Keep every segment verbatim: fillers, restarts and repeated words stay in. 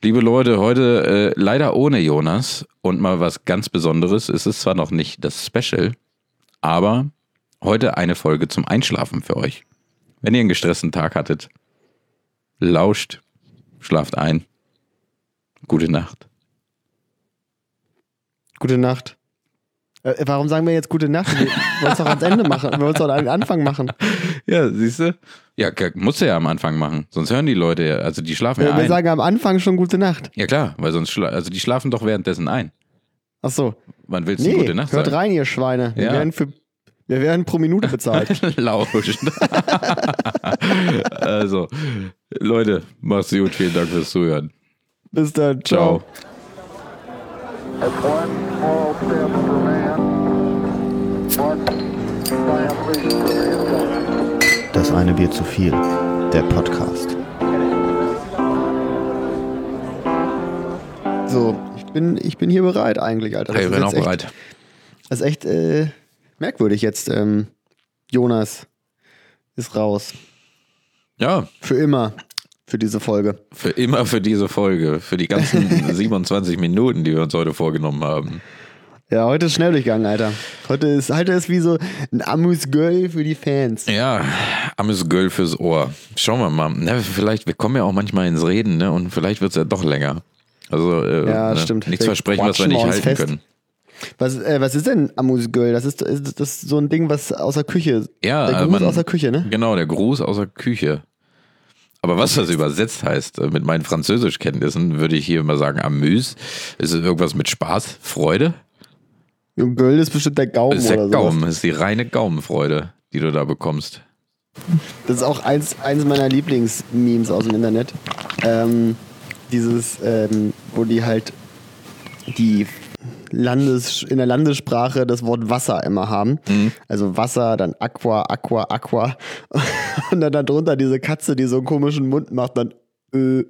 Liebe Leute, heute äh, leider ohne Jonas und mal was ganz Besonderes. Es ist zwar noch nicht das Special, aber heute eine Folge zum Einschlafen für euch. Wenn ihr einen gestressten Tag hattet, lauscht, schlaft ein. Gute Nacht. Gute Nacht. Äh, warum sagen wir jetzt gute Nacht? Wir wollen es doch ans Ende machen. Wir wollen es doch an den Anfang machen. Ja, siehst du? Ja, musst du ja am Anfang machen. Sonst hören die Leute ja, also die schlafen ja, ja wir ein. Wir sagen am Anfang schon gute Nacht. Ja klar, weil sonst, schla- also die schlafen doch währenddessen ein. Ach so. Wann willst du nee, gute Nacht hört sagen? rein, ihr Schweine. Wir, Ja. werden, für, wir werden pro Minute bezahlt. Lauscht. Also, Leute, macht's gut. Vielen Dank fürs Zuhören. Bis dann. Ciao. Ciao. That's one small step for man, one giant leap for mankind. Das eine Bier zu viel, der Podcast. So, ich bin, ich bin hier bereit eigentlich, Alter. Das Ich ist bin jetzt auch echt, bereit. Das ist echt äh, merkwürdig jetzt. Ähm, Jonas ist raus. Ja, Für immer. Für diese Folge. für immer für diese Folge. Für die ganzen siebenundzwanzig Minuten, die wir uns heute vorgenommen haben. Ja, heute ist Schnelldurchgang, Alter. Heute ist, heute ist wie so ein Amüs-Göll für die Fans. Ja, armes Göll fürs Ohr. Schauen wir mal. Na, vielleicht, wir kommen ja auch manchmal ins Reden, ne? Und vielleicht wird es ja doch länger. Also, äh, Ja, ne? stimmt. Nichts Wir versprechen, was wir quatschen nicht uns halten fest. können. Was, äh, was ist denn Amüs-Göll? Das ist, ist das so ein Ding, was aus der Küche. Ja, der äh, Gruß man- aus der Küche, ne? Genau, der Gruß aus der Küche. Aber was das übersetzt heißt, äh, mit meinen Französischkenntnissen, würde ich hier immer sagen, Amüs. Ist es irgendwas mit Spaß, Freude? Und Göll ist bestimmt der Gaumen Das ist der oder so. Gaumen, das ist die reine Gaumenfreude, die du da bekommst. Das ist auch eins, eins meiner Lieblingsmemes aus dem Internet. Ähm, dieses, ähm, wo die halt die Landes, in der Landessprache das Wort Wasser immer haben. Mhm. Also Wasser, dann Aqua, Aqua, Aqua. Und dann darunter diese Katze, die so einen komischen Mund macht, dann äh.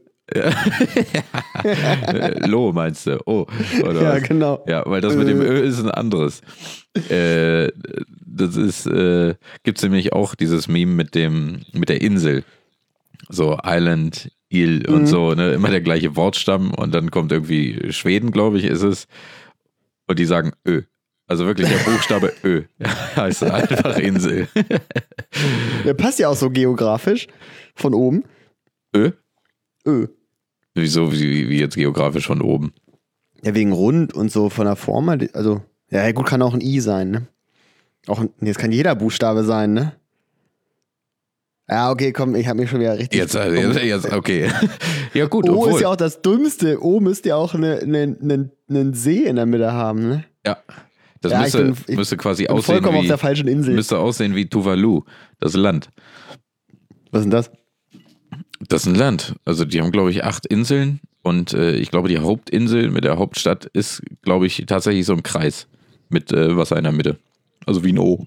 Äh, Lo meinst du? Oh, oder Ja, was? genau. Ja, weil das mit dem Ö. Ö ist ein anderes. Äh, das ist, äh, gibt's nämlich auch dieses Meme mit dem, mit der Insel. So Island, Il und Mhm. so, ne? Immer der gleiche Wortstamm und dann kommt irgendwie Schweden, glaube ich, ist es. Und die sagen Ö. Also wirklich der Buchstabe Ö. Heißt einfach Insel. Der passt ja auch so geografisch von oben. Ö? Ö. Wieso, wie, wie jetzt geografisch von oben? Ja, wegen rund und so von der Form. halt, Also, ja, gut, kann auch ein I sein, ne? Auch ein, nee, es kann jeder Buchstabe sein, ne? Ja, okay, komm, ich habe mich schon wieder richtig. Jetzt, äh, jetzt, jetzt okay. Ja gut, O obwohl. ist ja auch das Dümmste. O müsste ja auch einen ne, ne, ne See in der Mitte haben, ne? Ja. Das Ja, ich müsste, bin- ich müsste quasi bin aussehen vollkommen wie, auf der falschen Insel. müsste aussehen wie Tuvalu, das Land. Was ist denn das? Das ist ein Land. Also die haben, glaube ich, acht Inseln und äh, ich glaube, die Hauptinsel mit der Hauptstadt ist, glaube ich, tatsächlich so ein Kreis mit äh, Wasser in der Mitte. Also wie ein O.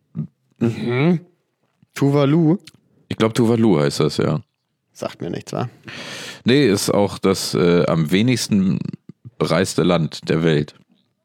Tuvalu? Ich glaube, Tuvalu heißt das, ja. Sagt mir nichts, wa? Nee, ist auch das äh, am wenigsten bereiste Land der Welt.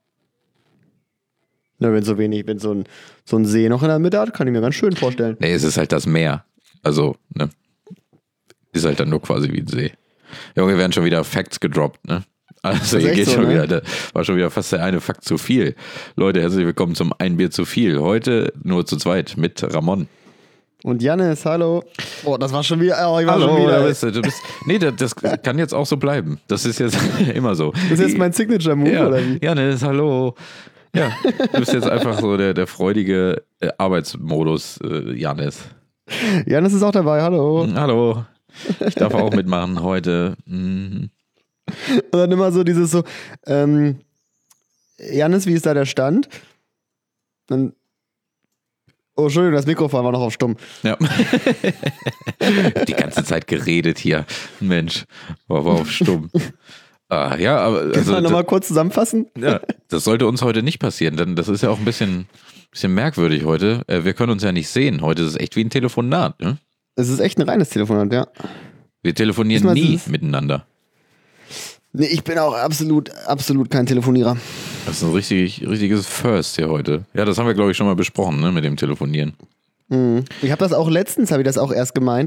Na, wenn so wenig, wenn so ein, so ein See noch in der Mitte hat, kann ich mir ganz schön vorstellen. Nee, es ist halt das Meer. Also, ne? Ist halt dann nur quasi wie ein See. Junge, werden schon wieder Facts gedroppt, ne? Also Das ist hier echt geht so, schon ne? wieder, da war schon wieder fast der eine Fakt zu viel. Leute, herzlich willkommen zum Ein Bier zu viel. Heute nur zu zweit mit Ramon. Und Jannis, hallo. Oh, das war schon wieder. Oh, ich war schon Hallo, wieder. da bist du. du bist, nee, das, das kann jetzt auch so bleiben. Das ist jetzt immer so. Das ist jetzt mein Signature-Move, ja, oder wie? Janis, hallo. Ja, du bist jetzt einfach so der, der freudige äh, Arbeitsmodus, äh, Janis. Jannis ist auch dabei, hallo. Hallo. Ich darf auch mitmachen heute. Mhm. Und dann immer so dieses so, ähm, Jannis, wie ist da der Stand? Dann, oh, Entschuldigung, das Mikrofon war noch auf stumm. Ja. Die ganze Zeit geredet hier. Mensch, war aber auf stumm. Ah, ja, aber Können also, wir nochmal kurz zusammenfassen? ja, das sollte uns heute nicht passieren, denn das ist ja auch ein bisschen, bisschen merkwürdig heute. Äh, Wir können uns ja nicht sehen. Heute ist es echt wie ein Telefonat. Ne? Es ist echt ein reines Telefonat, ja. Wir telefonieren Diesmal nie ist es- miteinander. Nee, ich bin auch absolut, absolut kein Telefonierer. Das ist ein richtig, richtiges First hier heute. Ja, das haben wir, glaube ich, schon mal besprochen, ne, mit dem Telefonieren. Mhm. Ich habe das auch letztens, habe ich das auch erst gemeint,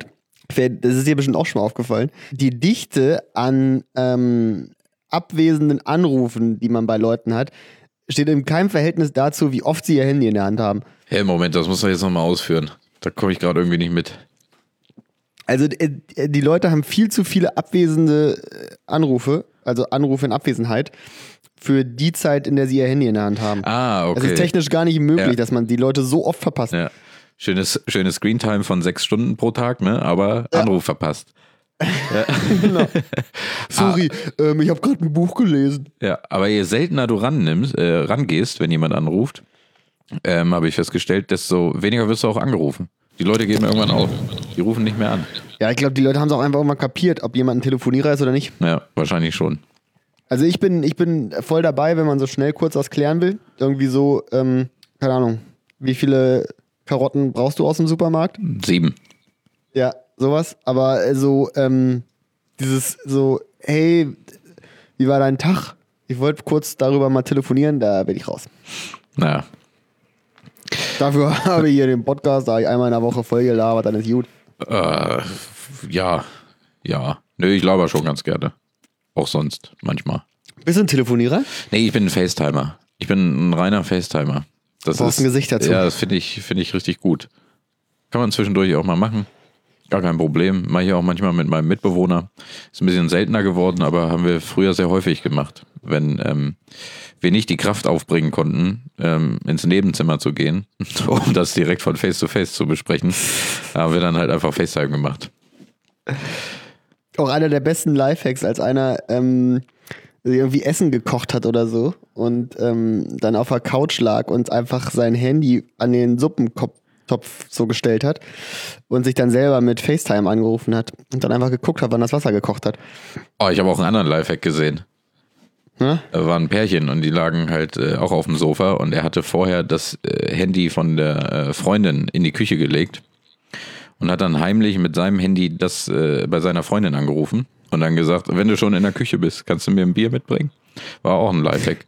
das ist dir bestimmt auch schon mal aufgefallen, die Dichte an ähm, abwesenden Anrufen, die man bei Leuten hat, steht in keinem Verhältnis dazu, wie oft sie ihr Handy in der Hand haben. Hey, Moment, das muss man jetzt nochmal ausführen. Da komme ich gerade irgendwie nicht mit. Also äh, die Leute haben viel zu viele abwesende äh, Anrufe, also Anrufe in Abwesenheit, für die Zeit, in der sie ihr Handy in der Hand haben. Ah, okay. Es ist technisch gar nicht möglich, Ja. dass man die Leute so oft verpasst. Ja. Schönes, schönes Screentime von sechs Stunden pro Tag, ne? Aber Ja. Anruf verpasst. Genau. Sorry, ähm, ich habe gerade ein Buch gelesen. Ja, aber je seltener du rannimmst, äh, rangehst, wenn jemand anruft, ähm, habe ich festgestellt, desto weniger wirst du auch angerufen. Die Leute geben irgendwann auf. Die rufen nicht mehr an. Ja, ich glaube, die Leute haben es auch einfach irgendwann kapiert, ob jemand ein Telefonierer ist oder nicht. Ja, wahrscheinlich schon. Also ich bin, ich bin voll dabei, wenn man so schnell kurz was klären will. Irgendwie so, ähm, keine Ahnung, wie viele Karotten brauchst du aus dem Supermarkt? Sieben. Ja, sowas. Aber äh, so, ähm, dieses so, hey, wie war dein Tag? Ich wollte kurz darüber mal telefonieren, da bin ich raus. Naja. Dafür habe ich hier den Podcast, da habe ich einmal in der Woche voll gelabert, dann ist gut. Äh, ja. Ja. Nö, ich laber schon ganz gerne. Auch sonst, manchmal. Bist du ein Telefonierer? Nee, ich bin ein Facetimer. Ich bin ein reiner Facetimer. Das Du brauchst ist, ein Gesicht dazu. Ja, das finde ich, finde ich richtig gut. Kann man zwischendurch auch mal machen. Gar kein Problem. Mache ich auch manchmal mit meinem Mitbewohner. Ist ein bisschen seltener geworden, aber haben wir früher sehr häufig gemacht. Wenn ähm, wir nicht die Kraft aufbringen konnten, ähm, ins Nebenzimmer zu gehen, um das direkt von Face to Face zu besprechen, haben wir dann halt einfach FaceTime gemacht. Auch einer der besten Lifehacks, als einer ähm, irgendwie Essen gekocht hat oder so und ähm, dann auf der Couch lag und einfach sein Handy an den Suppentopf so gestellt hat und sich dann selber mit FaceTime angerufen hat und dann einfach geguckt hat, wann das Wasser gekocht hat. Oh, ich habe auch einen anderen Lifehack gesehen. Hm? Da waren ein Pärchen und die lagen halt äh, auch auf dem Sofa und er hatte vorher das äh, Handy von der äh, Freundin in die Küche gelegt und hat dann heimlich mit seinem Handy das äh, bei seiner Freundin angerufen und dann gesagt, wenn du schon in der Küche bist, kannst du mir ein Bier mitbringen? War auch ein Lifehack.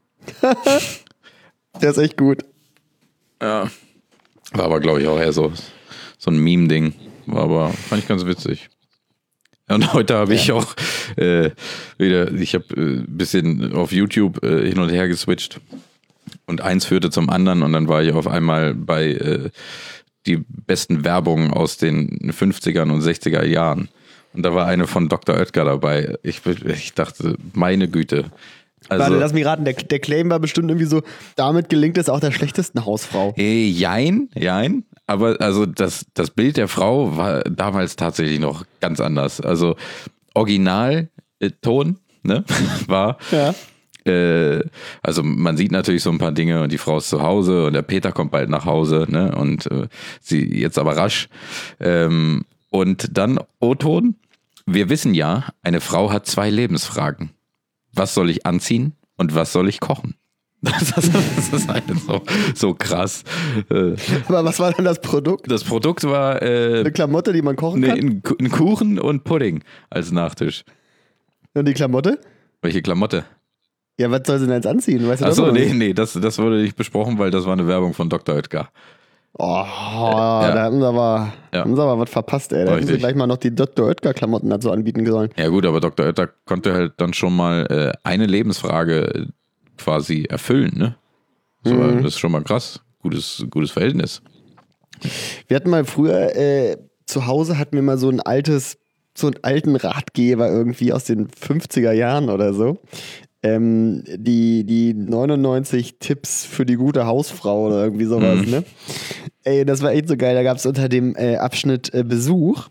Der ist echt gut. Ja. War aber, glaube ich, auch eher so, so ein Meme-Ding. War aber, fand ich ganz witzig. Und heute habe ich auch äh, wieder, ich habe ein äh, bisschen auf YouTube äh, hin und her geswitcht und eins führte zum anderen und dann war ich auf einmal bei äh, die besten Werbungen aus den fünfzigern und sechziger Jahren. Und da war eine von Doktor Oetker dabei. Ich, ich dachte, meine Güte. Also, Warte, lass mich raten, der, der Claim war bestimmt irgendwie so, damit gelingt es auch der schlechtesten Hausfrau. Äh, jein, jein. Aber also das, das Bild der Frau war damals tatsächlich noch ganz anders. Also Originalton, ne, war, Ja. äh, also man sieht natürlich so ein paar Dinge und die Frau ist zu Hause und der Peter kommt bald nach Hause, ne, und äh, sie jetzt aber rasch. Ähm, und dann O-Ton. Wir wissen ja, eine Frau hat zwei Lebensfragen. Was soll ich anziehen und was soll ich kochen? Das, das, das ist halt so, so krass. Äh, Aber was war dann das Produkt? Das Produkt war äh, Eine Klamotte, die man kochen nee, kann? ein, Ku- ein Kuchen und Pudding als Nachtisch. Und die Klamotte? Welche Klamotte? Ja, was soll sie denn jetzt anziehen? Weißt du das Achso, noch nee, nicht? nee, das, das wurde nicht besprochen, weil das war eine Werbung von Doktor Oetker. Oh, da haben sie aber, Ja. haben sie aber was verpasst, ey. Da hätten sie Richtig. gleich mal noch die Doktor Oetker-Klamotten dazu anbieten sollen. Ja gut, aber Doktor Oetker konnte halt dann schon mal äh, eine Lebensfrage quasi erfüllen, ne? So, Mhm. Das ist schon mal krass. Gutes, gutes Verhältnis. Wir hatten mal früher, äh, zu Hause hatten wir mal so ein altes, so einen alten Ratgeber irgendwie aus den fünfziger Jahren oder so. Ähm, die, die neunundneunzig Tipps für die gute Hausfrau oder irgendwie sowas, Mhm. ne? Ey, das war echt so geil. Da gab es unter dem äh, Abschnitt äh, Besuch,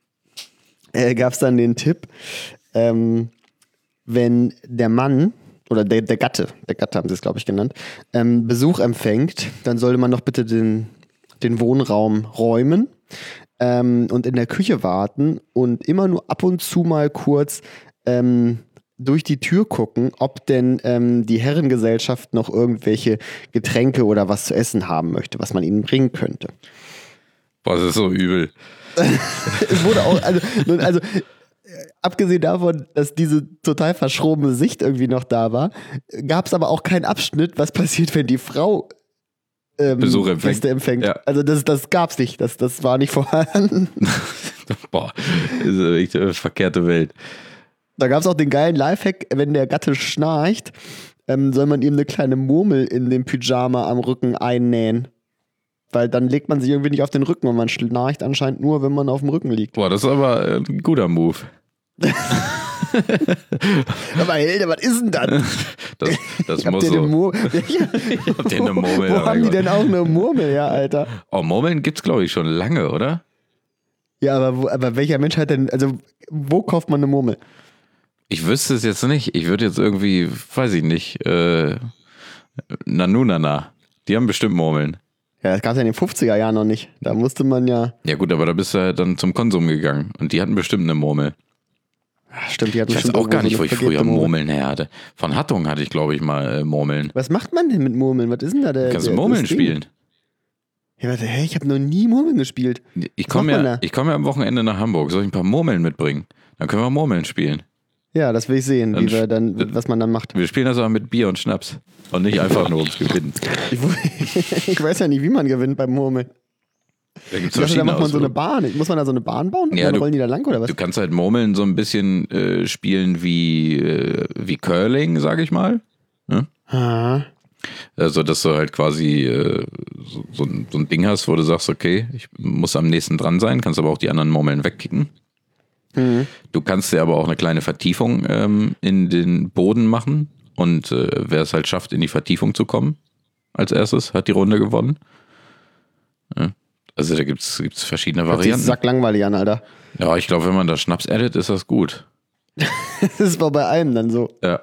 äh, gab es dann den Tipp, ähm, wenn der Mann oder der, der Gatte, der Gatte haben sie es, glaube ich, genannt, ähm, Besuch empfängt, dann sollte man doch bitte den, den Wohnraum räumen ähm, und in der Küche warten und immer nur ab und zu mal kurz ähm, durch die Tür gucken, ob denn ähm, die Herrengesellschaft noch irgendwelche Getränke oder was zu essen haben möchte, was man ihnen bringen könnte. Boah, das ist so übel. Es wurde auch, also, nun, also äh, abgesehen davon, dass diese total verschrobene Sicht irgendwie noch da war, gab es aber auch keinen Abschnitt, was passiert, wenn die Frau ähm, Besuch empfängt. Gäste empfängt. Ja. Also das, das gab's nicht, das, das war nicht vorhanden. Boah, das ist echt eine verkehrte Welt. Da gab es auch den geilen Lifehack, wenn der Gatte schnarcht, ähm, soll man ihm eine kleine Murmel in dem Pyjama am Rücken einnähen. Weil dann legt man sich irgendwie nicht auf den Rücken und man schnarcht anscheinend nur, wenn man auf dem Rücken liegt. Boah, das ist aber äh, ein guter Move. Aber Hilde, was ist denn das? Das, das Habt muss ihr so. eine Mur- Ich hab dir eine Murmel Wo da haben die reingemacht. denn auch eine Murmel, ja, Alter? Oh, Murmeln gibt's, glaube ich, schon lange, oder? Ja, aber, wo, aber welcher Mensch hat denn, also wo kauft man eine Murmel? Ich wüsste es jetzt nicht. Ich würde jetzt irgendwie, weiß ich nicht, äh, Nanunana. Die haben bestimmt Murmeln. Ja, das gab es ja in den fünfziger Jahren noch nicht. Da musste man ja. Ja gut, aber da bist du ja dann zum Konsum gegangen. Und die hatten bestimmt eine Murmel. Ach, stimmt, die hatten Ich weiß bestimmt auch gar nicht, irgendwo wo so ich eine früher vergilbte Murmeln her hatte. Von Hattung hatte ich, glaube ich, mal äh, Murmeln. Was macht man denn mit Murmeln? Was ist denn da der. Kannst du der, Murmeln das Ding? spielen? Ja, warte, hä? Ich habe noch nie Murmeln gespielt. Ich Was komme macht man ja, da? ich komm ja am Wochenende nach Hamburg. Soll ich ein paar Murmeln mitbringen? Dann können wir Murmeln spielen. Ja, das will ich sehen, Dann wie wir sch- dann, was man dann macht. Wir spielen das aber mit Bier und Schnaps. Und nicht einfach nur ums Gewinnen. Ich, wo- ich weiß ja nicht, wie man gewinnt beim Murmeln. Da gibt es Ich dachte, da verschiedene macht man so eine Ausführungen. Bahn. Muss man da so eine Bahn bauen? Und Ja, dann du- rollen die da lang oder was? Du kannst halt Murmeln so ein bisschen äh, spielen wie, äh, wie Curling, sag ich mal. Ah. Also, dass du halt quasi äh, so, so, ein, so ein Ding hast, wo du sagst, okay, ich muss am nächsten dran sein, kannst aber auch die anderen Murmeln wegkicken. Mhm. Du kannst dir aber auch eine kleine Vertiefung ähm, in den Boden machen und äh, wer es halt schafft, in die Vertiefung zu kommen, als erstes, hat die Runde gewonnen. Ja. Also da gibt's gibt's verschiedene Hört sich Varianten. sacklangweilig an, Alter. Ja, ich glaube, wenn man da Schnaps addet, ist das gut. Das war bei einem dann so. Ja.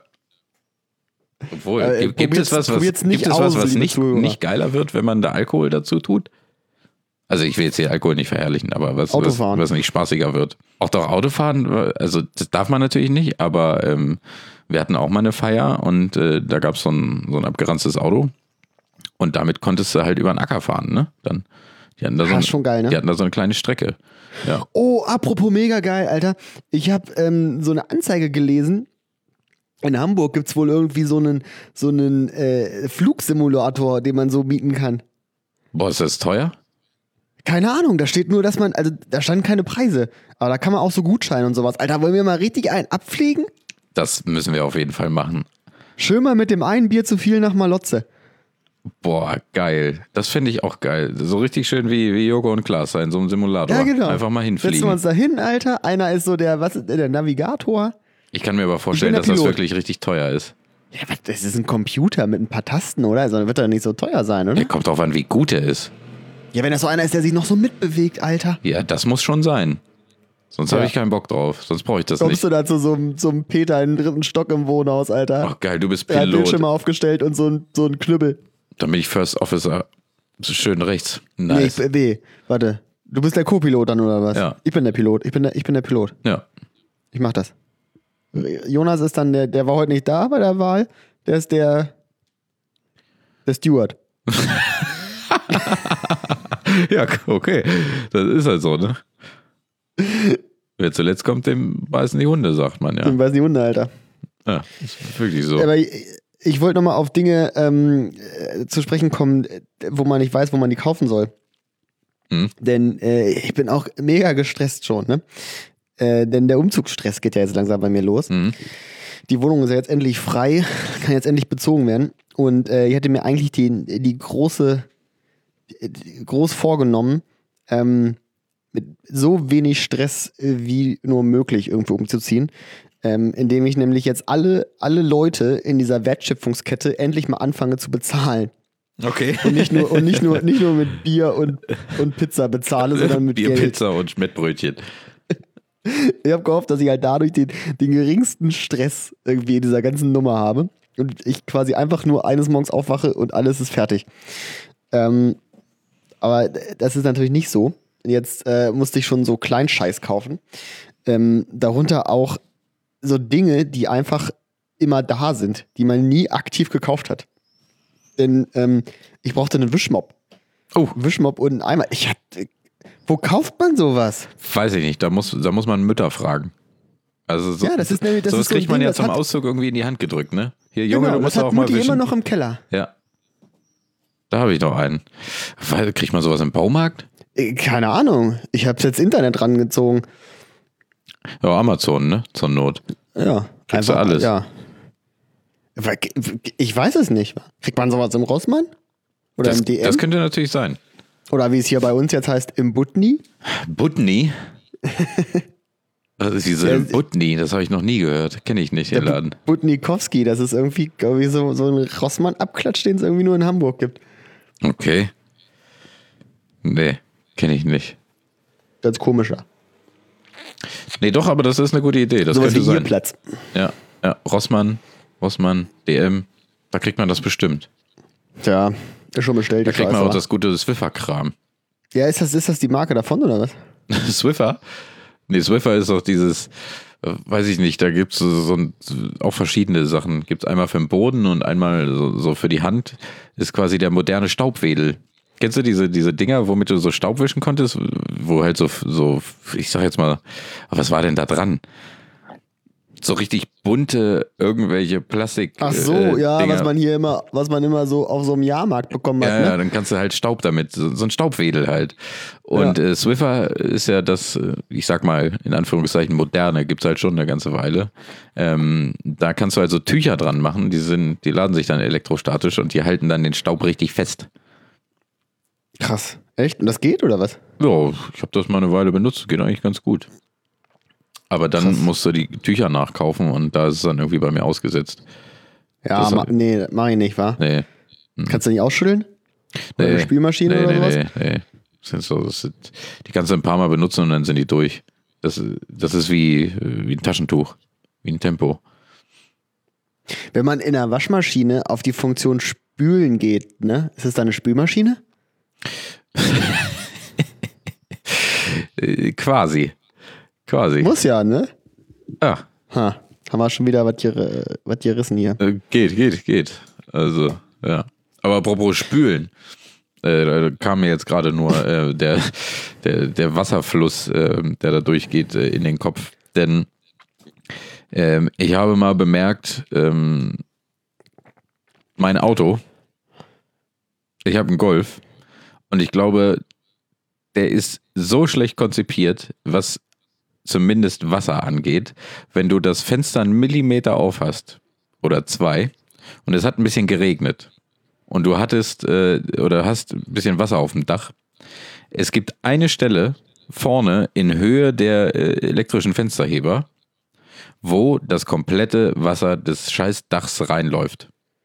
Obwohl, Äh, gibt, gibt es probiert's- was, was, probiert's nicht gibt es was, aus, was liebe nicht, Zuhörer. nicht geiler wird, wenn man da Alkohol dazu tut? Also ich will jetzt hier Alkohol nicht verherrlichen, aber was, was, Autofahren. was nicht spaßiger wird. Auch doch Autofahren, also das darf man natürlich nicht, aber ähm, wir hatten auch mal eine Feier und äh, da gab es so ein, so ein abgeranztes Auto und damit konntest du halt über den Acker fahren, ne? Dann, die hatten da so, Ah, ein, schon geil, ne? die hatten da so eine kleine Strecke. Ja. Oh, apropos mega geil, Alter. Ich habe ähm, so eine Anzeige gelesen. In Hamburg gibt es wohl irgendwie so einen, so einen äh, Flugsimulator, den man so mieten kann. Boah, ist das teuer? Keine Ahnung, da steht nur, dass man, also da standen keine Preise. Aber da kann man auch so Gutscheine und sowas. Alter, wollen wir mal richtig einen abfliegen? Das müssen wir auf jeden Fall machen. Schön mal mit dem einen Bier zu viel nach Malotze. Boah, geil. Das finde ich auch geil. So richtig schön wie, wie Joko und Klaas in so einem Simulator. Ja, genau. Einfach mal Setzen wir hinfliegen. uns da hin, Alter. Einer ist so der, was ist der, der Navigator. Ich kann mir aber vorstellen, Ich bin dass der das Pilot. wirklich richtig teuer ist. Ja, was, das ist ein Computer mit ein paar Tasten, oder? Also wird er nicht so teuer sein, oder? Der kommt drauf an, wie gut er ist. Ja, wenn das so einer ist, der sich noch so mitbewegt, Alter. Ja, das muss schon sein. Sonst Ja. habe ich keinen Bock drauf. Sonst brauche ich das Kommst nicht. du da zu so einem, so einem Peter im dritten Stock im Wohnhaus, Alter? Ach geil, du bist Der hat Bildschirme Pilot. aufgestellt und so ein, so ein Knüppel. Dann bin ich First Officer. So schön rechts. Nee, Nice. ich, nee, warte. Du bist der Co-Pilot dann, oder was? Ja. Ich bin der Pilot. Ich bin der, ich bin der Pilot. Ja. Ich mach das. Jonas ist dann der, der war heute nicht da bei der Wahl. Der ist der, der Steward. Ja, okay. Das ist halt so, ne? Wer zuletzt kommt, dem beißen die Hunde, sagt man ja. Ich weiß nicht, Hunde, Alter. Ja, ist wirklich so. Aber ich, ich wollte nochmal auf Dinge ähm, äh, zu sprechen kommen, äh, wo man nicht weiß, wo man die kaufen soll. Hm. Denn äh, ich bin auch mega gestresst schon, ne? Äh, denn der Umzugsstress geht ja jetzt langsam bei mir los. Mhm. Die Wohnung ist ja jetzt endlich frei, kann jetzt endlich bezogen werden. Und äh, ich hatte mir eigentlich die, die große, die, groß vorgenommen, ähm, mit so wenig Stress äh, wie nur möglich irgendwo umzuziehen. Ähm, indem ich nämlich jetzt alle, alle Leute in dieser Wertschöpfungskette endlich mal anfange zu bezahlen. Okay. Und nicht nur, und nicht nur, nicht nur mit Bier und, und Pizza bezahle, sondern mit Bier, Geld. Pizza und Schmettbrötchen. Ich habe gehofft, dass ich halt dadurch den, den geringsten Stress irgendwie in dieser ganzen Nummer habe. Und ich quasi einfach nur eines Morgens aufwache und alles ist fertig. Ähm, aber das ist natürlich nicht so. Jetzt äh, musste ich schon so Kleinscheiß kaufen. Ähm, darunter auch so Dinge, die einfach immer da sind, die man nie aktiv gekauft hat. Denn ähm, ich brauchte einen Wischmopp. Oh. Wischmopp und einen Eimer. Ich hatte, wo kauft man sowas? Weiß ich nicht, da muss, da muss man Mütter fragen. Also so, Ja, das ist nämlich- das sowas ist so ein kriegt man Ding, ja das zum hat- Auszug irgendwie in die Hand gedrückt, ne? Hier, Junge, Genau, du musst das hat auch mal Mutti wischen. immer noch im Keller. Ja. Da habe ich noch einen. Weil, kriegt man sowas im Baumarkt? Äh, Keine Ahnung. Ich habe jetzt Internet rangezogen. Ja, Amazon, ne? Zur Not. Ja. Kriegst du alles. Ja. Ich weiß es nicht. Kriegt man sowas im Rossmann? Oder Das, im D M? das könnte natürlich sein. Oder wie es hier bei uns jetzt heißt, im Butni? Butni? Das ist diese Ja, Butni, das habe ich noch nie gehört. Kenne ich nicht, den Der Laden. Butnikowski, das ist irgendwie, irgendwie so, so ein Rossmann-Abklatsch, den es irgendwie nur in Hamburg gibt. Okay. Nee, kenne ich nicht. Ganz komischer. Nee, doch, aber das ist eine gute Idee. Das Sowas wie könnte hier sein. Platz. Ja, ja, Rossmann, Rossmann, D M, da kriegt man das bestimmt. Tja, ist schon bestellt. Da die kriegt man Scheiße, auch wa? das gute Swiffer-Kram. Ja, ist das, ist das die Marke davon oder was? Swiffer? Nee, Swiffer ist auch dieses, äh, weiß ich nicht, da gibt es so, so ein, auch verschiedene Sachen. Gibt es einmal für den Boden und einmal so, so für die Hand. Ist quasi der moderne Staubwedel. Kennst du diese, diese Dinger, womit du so Staub wischen konntest? Wo halt so, so, ich sag jetzt mal, was war denn da dran? So richtig bunte irgendwelche Plastik. Ach so, äh, ja, Dinger. was man hier immer, was man immer so auf so einem Jahrmarkt bekommen hat. Ja, ne? ja, dann kannst du halt Staub damit, so, so ein Staubwedel halt. Und Ja. äh, Swiffer ist ja das, äh, ich sag mal, in Anführungszeichen moderne, gibt's halt schon eine ganze Weile. Ähm, da kannst du also Tücher dran machen, die sind, die laden sich dann elektrostatisch und die halten dann den Staub richtig fest. Krass. Echt? Und das geht oder was? Ja, ich habe das mal eine Weile benutzt, geht eigentlich ganz gut. Aber dann Krass. musst du die Tücher nachkaufen und da ist es dann irgendwie bei mir ausgesetzt. Ja, Das- ma, nee, mach ich nicht, wa? Nee. Kannst du nicht ausschütteln? Oder Nee. eine Spülmaschine nee, oder nee, sowas? Nee, nee. Das sind so, das sind, die kannst du ein paar Mal benutzen und dann sind die durch. Das, das ist wie, wie ein Taschentuch, wie ein Tempo. Wenn man in der Waschmaschine auf die Funktion Spülen geht, ne? Ist es da eine Spülmaschine? Äh, quasi. Quasi. Muss ja, ne? Ja, Ha, haben wir schon wieder was ger- was gerissen hier. äh, geht, geht, geht. Also, ja. Aber apropos Spülen. Äh, da kam mir jetzt gerade nur äh, der, der, der Wasserfluss, äh, der da durchgeht, äh, in den Kopf. Denn ähm, ich habe mal bemerkt, ähm, mein Auto, ich habe einen Golf und ich glaube, der ist so schlecht konzipiert, was zumindest Wasser angeht, wenn du das Fenster einen Millimeter auf hast oder zwei und es hat ein bisschen geregnet und du hattest äh, oder hast ein bisschen Wasser auf dem Dach. Es gibt eine Stelle vorne in Höhe der äh, elektrischen Fensterheber, wo das komplette Wasser des scheiß Dachs reinläuft.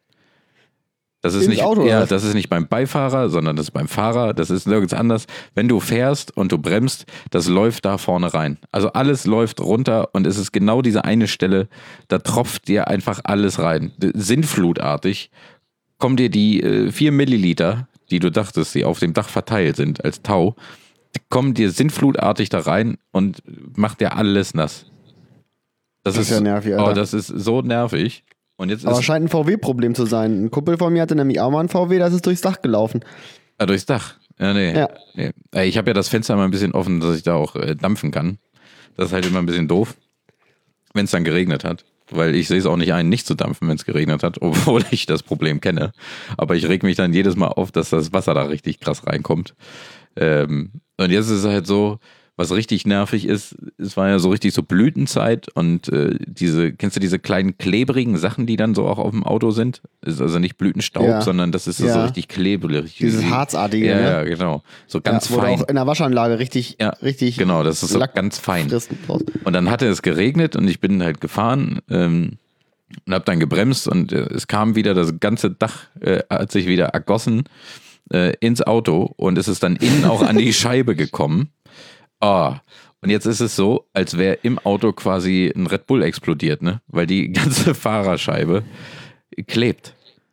Das ist, Ins nicht, Auto, oder ja, was? das ist nicht beim Beifahrer, sondern das ist beim Fahrer. Das ist nirgends anders. Wenn du fährst und du bremst, das läuft da vorne rein. Also alles läuft runter und es ist genau diese eine Stelle, da tropft dir einfach alles rein. Sintflutartig kommen dir die äh, vier Milliliter, die du dachtest, die auf dem Dach verteilt sind als Tau, die kommen dir sintflutartig da rein und macht dir alles nass. Das ist ja nervig, Oh, Alter. das ist so nervig. Und jetzt Aber ist scheint ein V W-Problem zu sein. Ein Kumpel von mir hatte nämlich auch mal einen V W, das ist durchs Dach gelaufen. ah, durchs Dach. Ja, nee. Ja. nee. Ey, Ich habe ja das Fenster mal ein bisschen offen, dass ich da auch äh, dampfen kann. Das ist halt immer ein bisschen doof, wenn es dann geregnet hat. Weil ich sehe es auch nicht ein, nicht zu dampfen, wenn es geregnet hat, obwohl ich das Problem kenne. Aber ich reg mich dann jedes Mal auf, dass das Wasser da richtig krass reinkommt. Ähm, und jetzt ist es halt so, was richtig nervig ist, es war ja so richtig so Blütenzeit und äh, diese, kennst du diese kleinen klebrigen Sachen, die dann so auch auf dem Auto sind? Ist also nicht Blütenstaub, Ja. sondern das ist so Ja. richtig klebrig. Dieses Harzartige, ja, ne? Ja, genau. So ganz ja, wo du fein. auch in der Waschanlage richtig, Ja, richtig genau, das ist so Lack ganz fein. frisst draus. Und dann hatte es geregnet und ich bin halt gefahren ähm, und habe dann gebremst und äh, es kam wieder, das ganze Dach äh, hat sich wieder ergossen äh, ins Auto und es ist dann innen auch an die Scheibe gekommen. Ah, und jetzt ist es so, als wäre im Auto quasi ein Red Bull explodiert, ne? Weil die ganze Fahrerscheibe klebt.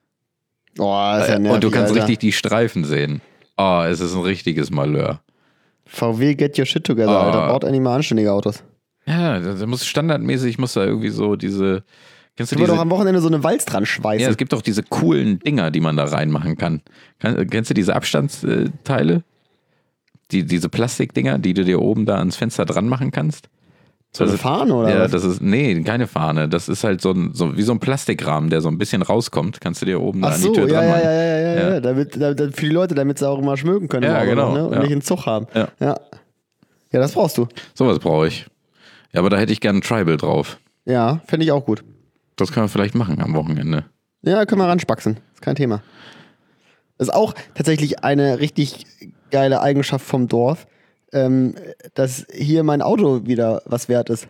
Oh, ist ja nervig, und du kannst Alter. richtig die Streifen sehen. Ah, es ist ein richtiges Malheur. V W, get your shit together, Ah. Alter. Baut endlich mal anständige Autos. Ja, da da muss standardmäßig, muss da irgendwie so diese, kennst du Können wir diese, doch am Wochenende so eine Walz dran schweißen. ja, es gibt doch diese coolen Dinger, die man da reinmachen kann. kann kennst du diese Abstandsteile? Die, diese Plastikdinger, die du dir oben da ans Fenster dran machen kannst? So eine Das ist- Fahne oder Ja, was? das ist, nee, keine Fahne. Das ist halt so, ein, so wie so ein Plastikrahmen, der so ein bisschen rauskommt. Kannst du dir oben da Ach an so, die Tür ja, dran ja, machen. ja, ja, ja, Ja. ja. Damit, damit, für die Leute, damit sie auch immer schmücken können. Ja, im Auto, genau, Ne? Und ja. nicht einen Zug haben. Ja. ja. Ja, das brauchst du. Sowas brauche ich. Ja, aber da hätte ich gerne ein Tribal drauf. Ja, fände ich auch gut. Das kann man vielleicht machen am Wochenende. Ja, können wir ranspaxen. Ist kein Thema. Das ist auch tatsächlich eine richtig geile Eigenschaft vom Dorf, ähm, dass hier mein Auto wieder was wert ist.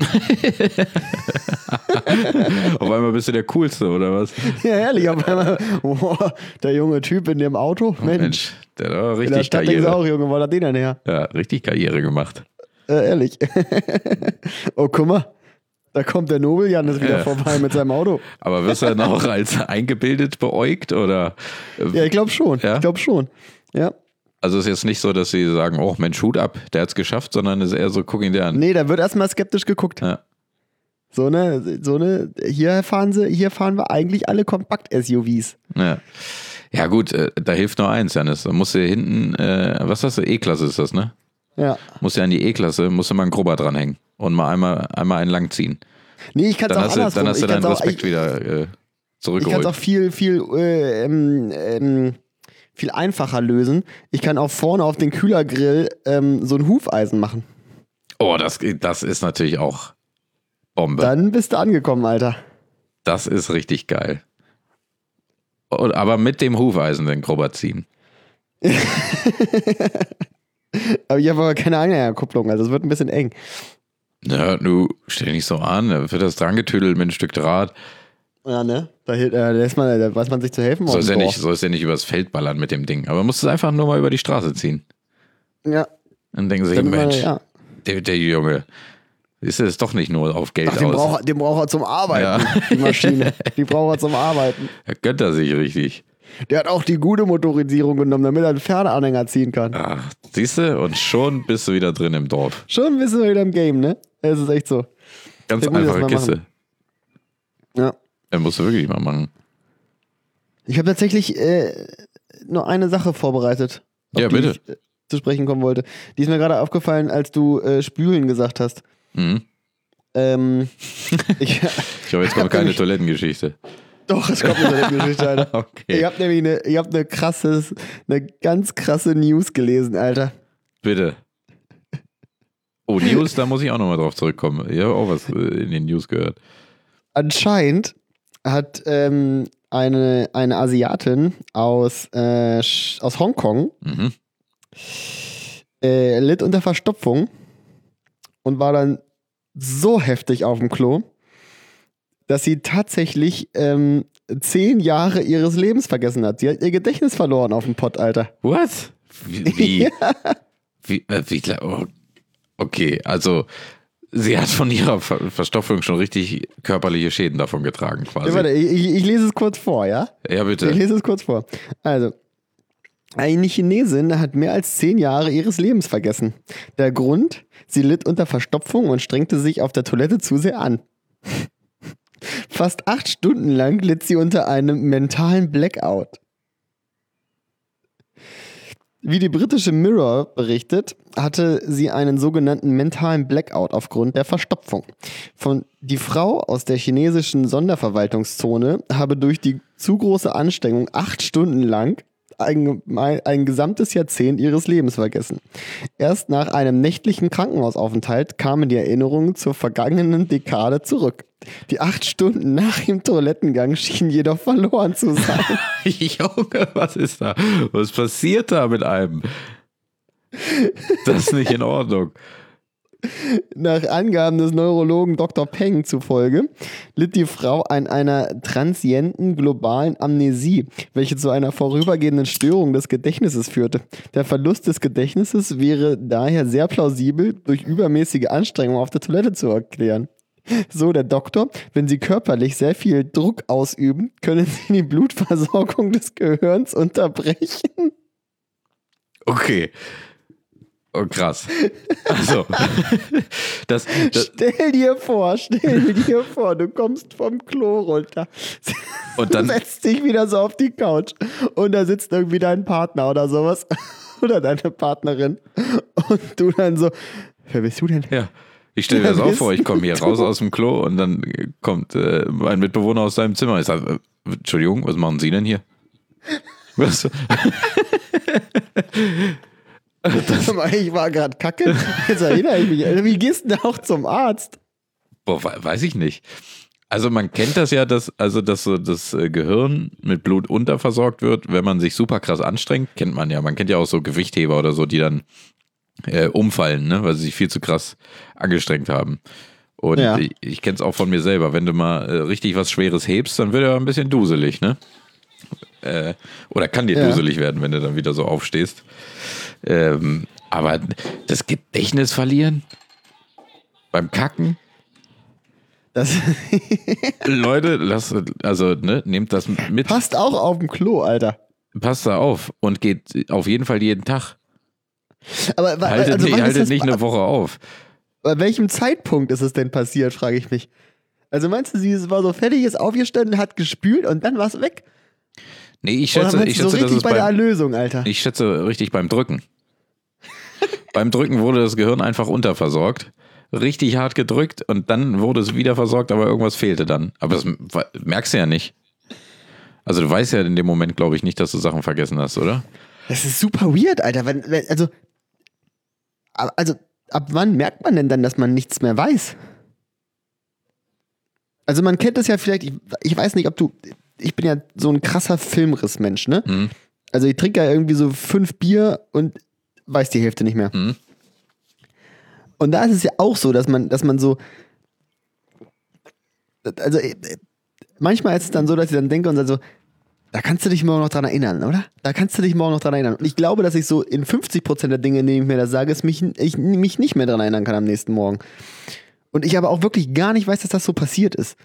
Auf einmal bist du der Coolste, oder was? Ja, ehrlich, auf einmal, boah, der junge Typ in dem Auto, Mensch. Mensch, der hat aber in der richtig Stadt denkst du Karriere. auch, Junge, wo hat der den denn her? Ja, richtig Karriere gemacht. Äh, ehrlich. Oh, guck mal, da kommt der Nobel Jannis wieder Ja. vorbei mit seinem Auto. Aber wirst du dann auch als eingebildet beäugt, oder? Ja, ich glaube schon. Ja? Ich glaube schon. Ja. Also ist jetzt nicht so, dass sie sagen, oh Mensch, Hut ab, der hat's geschafft, sondern es ist eher so, guck ihn dir an. Nee, da wird erstmal skeptisch geguckt. Ja. So ne, so ne, hier fahren sie, hier fahren wir eigentlich alle Kompakt-S U Vs. Ja. Ja gut, äh, da hilft nur eins, Janis. Da musst du hinten, äh, was hast du, E-Klasse ist das, ne? Ja. Musst du an die E-Klasse, musst du mal einen Grubber dranhängen und mal einmal, einmal einen lang ziehen. Nee, ich kann es Dann auch hast du, andersrum. dann hast du ich kann's deinen auch, Respekt ich, wieder äh, ich kann es zurückgeholt. auch viel, viel, äh, ähm, ähm, viel einfacher lösen. Ich kann auch vorne auf den Kühlergrill ähm, so ein Hufeisen machen. Oh, das, das ist natürlich auch Bombe. Dann bist du angekommen, Alter. Das ist richtig geil. Und, aber mit dem Hufeisen den Grubber ziehen. Aber ich habe aber keine Anhängerkupplung, also es wird ein bisschen eng. Ja, du stell nicht so an, da wird das dran getüdelt mit ein Stück Draht. Ja, ne? Da, äh, da, lässt man, da weiß man sich zu helfen. Sollst auf ja dem nicht, Dorf. sollst ja nicht übers Feld ballern mit dem Ding. Aber musst es einfach nur mal über die Straße ziehen. Ja. Dann denken sich, Dann, äh, Mensch, ja. der, der Junge, ist es doch nicht nur auf Geld Ach, den aus. braucht, er- den braucht er zum Arbeiten, Ja. die Maschine. Die braucht er zum Arbeiten. Da gönnt er sich richtig. Der hat auch die gute Motorisierung genommen, damit er einen Pferdeanhänger ziehen kann. Ach, siehst du? Und schon bist du wieder drin im Dorf. Schon bist du wieder im Game, ne? Es ist echt so. Ganz Ja, gut, das einfache mal Kiste. machen. Ja. Er musst du wirklich mal machen. Ich habe tatsächlich äh, nur eine Sache vorbereitet, auf Ja, die bitte. ich äh, zu sprechen kommen wollte. Die ist mir gerade aufgefallen, als du äh, Spülen gesagt hast. Mhm. Ähm, ich, Ich habe jetzt hab mal keine nämlich- Toilettengeschichte. Doch, es kommt mit der Geschichte, Alter. Okay. Ich habe nämlich eine, ich hab eine krasses, eine ganz krasse News gelesen, Alter. Bitte. Oh, News, da muss ich auch nochmal drauf zurückkommen. Ich habe auch was äh, in den News gehört. Anscheinend hat ähm, eine, eine Asiatin aus, äh, Sch- aus Hongkong Mhm. äh, litt unter Verstopfung und war dann so heftig auf dem Klo, dass sie tatsächlich ähm, zehn Jahre ihres Lebens vergessen hat. Sie hat ihr Gedächtnis verloren auf dem Pott, Alter. What? Wie? Wie? wie, äh, wie klar- oh, okay, also sie hat von ihrer Ver Verstopfung schon richtig körperliche Schäden davon getragen, quasi. Ja, warte, ich, ich, ich lese es kurz vor, ja? Ja, Ich bitte. lese es kurz vor. Also, eine Chinesin hat mehr als zehn Jahre ihres Lebens vergessen. Der Grund? Sie litt unter Verstopfung und strengte sich auf der Toilette zu sehr an. Fast acht Stunden lang litt sie unter einem mentalen Blackout. Wie die britische Mirror berichtet, hatte sie einen sogenannten mentalen Blackout aufgrund der Verstopfung. Von die Frau aus der chinesischen Sonderverwaltungszone habe durch die zu große Anstrengung acht Stunden lang ein, ein gesamtes Jahrzehnt ihres Lebens vergessen. Erst nach einem nächtlichen Krankenhausaufenthalt kamen die Erinnerungen zur vergangenen Dekade zurück. Die acht Stunden nach dem Toilettengang schienen jedoch verloren zu sein. Junge, was ist da? Was passiert da mit einem? Das ist nicht in Ordnung. Nach Angaben des Neurologen Doktor Peng zufolge litt die Frau an einer transienten globalen Amnesie, welche zu einer vorübergehenden Störung des Gedächtnisses führte. Der Verlust des Gedächtnisses wäre daher sehr plausibel durch übermäßige Anstrengung auf der Toilette zu erklären. So der Doktor, wenn Sie körperlich sehr viel Druck ausüben, können Sie die Blutversorgung des Gehirns unterbrechen. Okay. Oh, krass. Also, das, das, Stell dir vor, stell dir vor, du kommst vom Klo runter. Und dann- setzt dich wieder so auf die Couch und da sitzt irgendwie dein Partner oder sowas oder deine Partnerin und du dann so, wer bist du denn? ja, Ich stelle mir das auch vor, ich komme hier raus aus dem Klo und dann kommt äh, ein Mitbewohner aus seinem Zimmer. Ich sage, äh, Entschuldigung, was machen Sie denn hier? Was? Ich war gerade kacke. Jetzt erinnere ich mich. Wie gehst du denn auch zum Arzt? Boah, weiß ich nicht. Also man kennt das ja, dass, also dass so das Gehirn mit Blut unterversorgt wird, wenn man sich super krass anstrengt. Kennt man ja. Man kennt ja auch so Gewichtheber oder so, die dann äh, umfallen, ne? Weil sie sich viel zu krass angestrengt haben. Und ja. ich, ich kenne es auch von mir selber. Wenn du mal äh, richtig was Schweres hebst, dann wird er ein bisschen duselig, ne? Äh, oder kann dir ja. duselig werden, wenn du dann wieder so aufstehst. Ähm, aber das Gedächtnis verlieren? Beim Kacken? Das Leute, lasst, also, ne, nehmt das mit. Passt auch auf dem Klo, Alter. Passt da auf und geht auf jeden Fall jeden Tag. Aber haltet, also, nicht, haltet das, nicht eine Woche auf. Bei welchem Zeitpunkt ist es denn passiert, frage ich mich. Also meinst du, sie war so fertig, ist aufgestanden, hat gespült und dann war es weg? Nee, ich schätze, Oder ich schätze, so richtig das ist bei beim, der Erlösung, Alter. Ich schätze richtig beim Drücken. Beim Drücken wurde das Gehirn einfach unterversorgt. Richtig hart gedrückt und dann wurde es wieder versorgt, aber irgendwas fehlte dann. Aber das merkst du ja nicht. Also du weißt ja in dem Moment, glaube ich, nicht, dass du Sachen vergessen hast, oder? Das ist super weird, Alter. Wenn, wenn, also, also ab wann merkt man denn dann, dass man nichts mehr weiß? Also man kennt das ja vielleicht, ich, ich weiß nicht, ob du, ich bin ja so ein krasser Filmrissmensch, ne? Mhm. Also ich trinke ja irgendwie so fünf Bier und weiß die Hälfte nicht mehr. Mhm. Und da ist es ja auch so, dass man, dass man so, also manchmal ist es dann so, dass ich dann denke und sage so, da kannst du dich morgen noch dran erinnern, oder? Da kannst du dich morgen noch dran erinnern. Und ich glaube, dass ich so in fünfzig Prozent der Dinge, indem ich mir das sage, es mich, ich mich nicht mehr dran erinnern kann am nächsten Morgen. Und ich aber auch wirklich gar nicht weiß, dass das so passiert ist.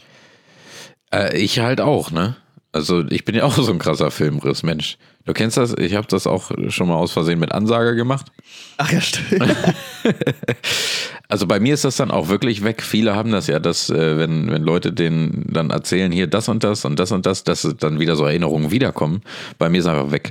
Äh, ich halt auch, ne? Also ich bin ja auch so ein krasser Filmriss-Mensch. Du kennst das, ich habe das auch schon mal aus Versehen mit Ansage gemacht. Ach ja, stimmt. Also bei mir ist das dann auch wirklich weg. Viele haben das ja, dass äh, wenn, wenn Leute denen dann erzählen, hier das und das und das und das, dass dann wieder so Erinnerungen wiederkommen. Bei mir ist einfach weg.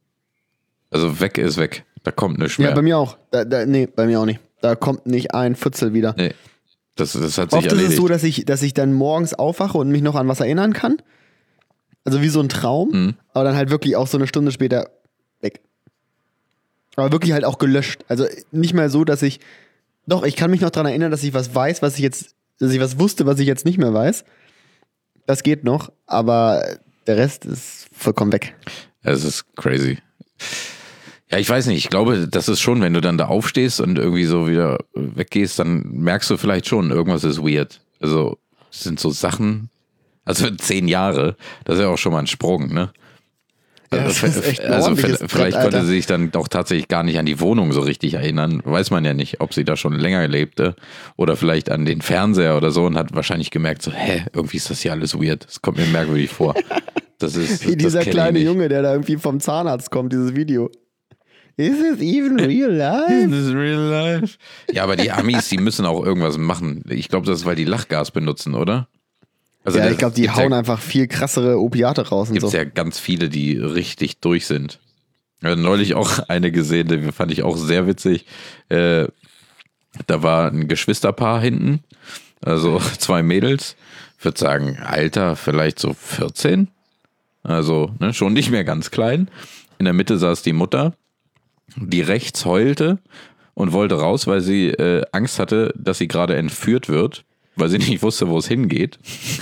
Also weg ist weg. Da kommt nichts mehr. Ja, bei mir auch. Da, da, nee, bei mir auch nicht. Da kommt nicht ein Futzel wieder. Nee, das, das hat sich Oft erledigt. ist es so, dass ich, dass ich dann morgens aufwache und mich noch an was erinnern kann. Also wie so ein Traum, mhm. aber dann halt wirklich auch so eine Stunde später weg. Aber wirklich halt auch gelöscht. Also nicht mehr so, dass ich, doch, ich kann mich noch daran erinnern, dass ich was weiß, was ich jetzt, dass ich was wusste, was ich jetzt nicht mehr weiß. Das geht noch, aber der Rest ist vollkommen weg. Es ist crazy. Ja, ich weiß nicht, ich glaube, das ist schon, wenn du dann da aufstehst und irgendwie so wieder weggehst, dann merkst du vielleicht schon, irgendwas ist weird. Also es sind so Sachen, also zehn Jahre, das ist ja auch schon mal ein Sprung, ne? Ja, also also vielleicht Brett, konnte sie sich dann doch tatsächlich gar nicht an die Wohnung so richtig erinnern. Weiß man ja nicht, ob sie da schon länger lebte oder vielleicht an den Fernseher oder so und hat wahrscheinlich gemerkt, so, hä, irgendwie ist das hier alles weird. Das kommt mir merkwürdig vor. Das ist, Wie das dieser kleine Junge, der da irgendwie vom Zahnarzt kommt, dieses Video. Is it even real life? Is this real life? Ja, aber die Amis, die müssen auch irgendwas machen. Ich glaube, das ist, weil die Lachgas benutzen, oder? Also ja, ich glaube, die hauen ja, einfach viel krassere Opiate raus und gibt's so. Gibt ja ganz viele, die richtig durch sind. Ich habe neulich auch eine gesehen, die fand ich auch sehr witzig. Äh, da war ein Geschwisterpaar hinten, also zwei Mädels. Ich würde sagen, Alter, vielleicht so vierzehn. Also ne, schon nicht mehr ganz klein. In der Mitte saß die Mutter, die rechts heulte und wollte raus, weil sie äh, Angst hatte, dass sie gerade entführt wird, weil sie nicht wusste, wo es hingeht.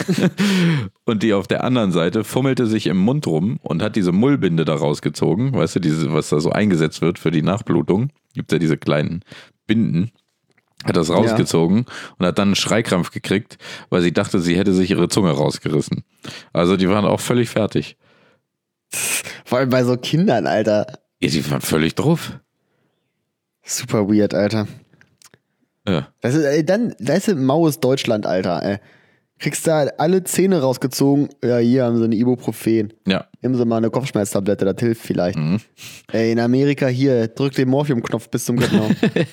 Und die auf der anderen Seite fummelte sich im Mund rum und hat diese Mullbinde da rausgezogen, weißt du, diese, was da so eingesetzt wird für die Nachblutung. Gibt ja diese kleinen Binden. Hat das rausgezogen ja. und hat dann einen Schreikrampf gekriegt, weil sie dachte, sie hätte sich ihre Zunge rausgerissen. Also die waren auch völlig fertig. Vor allem bei so Kindern, Alter. Ja, die waren völlig drauf. Super weird, Alter. Ja. Das ist, ey, dann, das ist maues Deutschland, Alter, ey. Kriegst da alle Zähne rausgezogen. Ja, hier haben sie eine Ibuprofen. Ja. Nehmen sie mal eine Kopfschmerztablette, das hilft vielleicht. Mhm. Ey, in Amerika hier, drück den Morphium-Knopf bis zum Genau.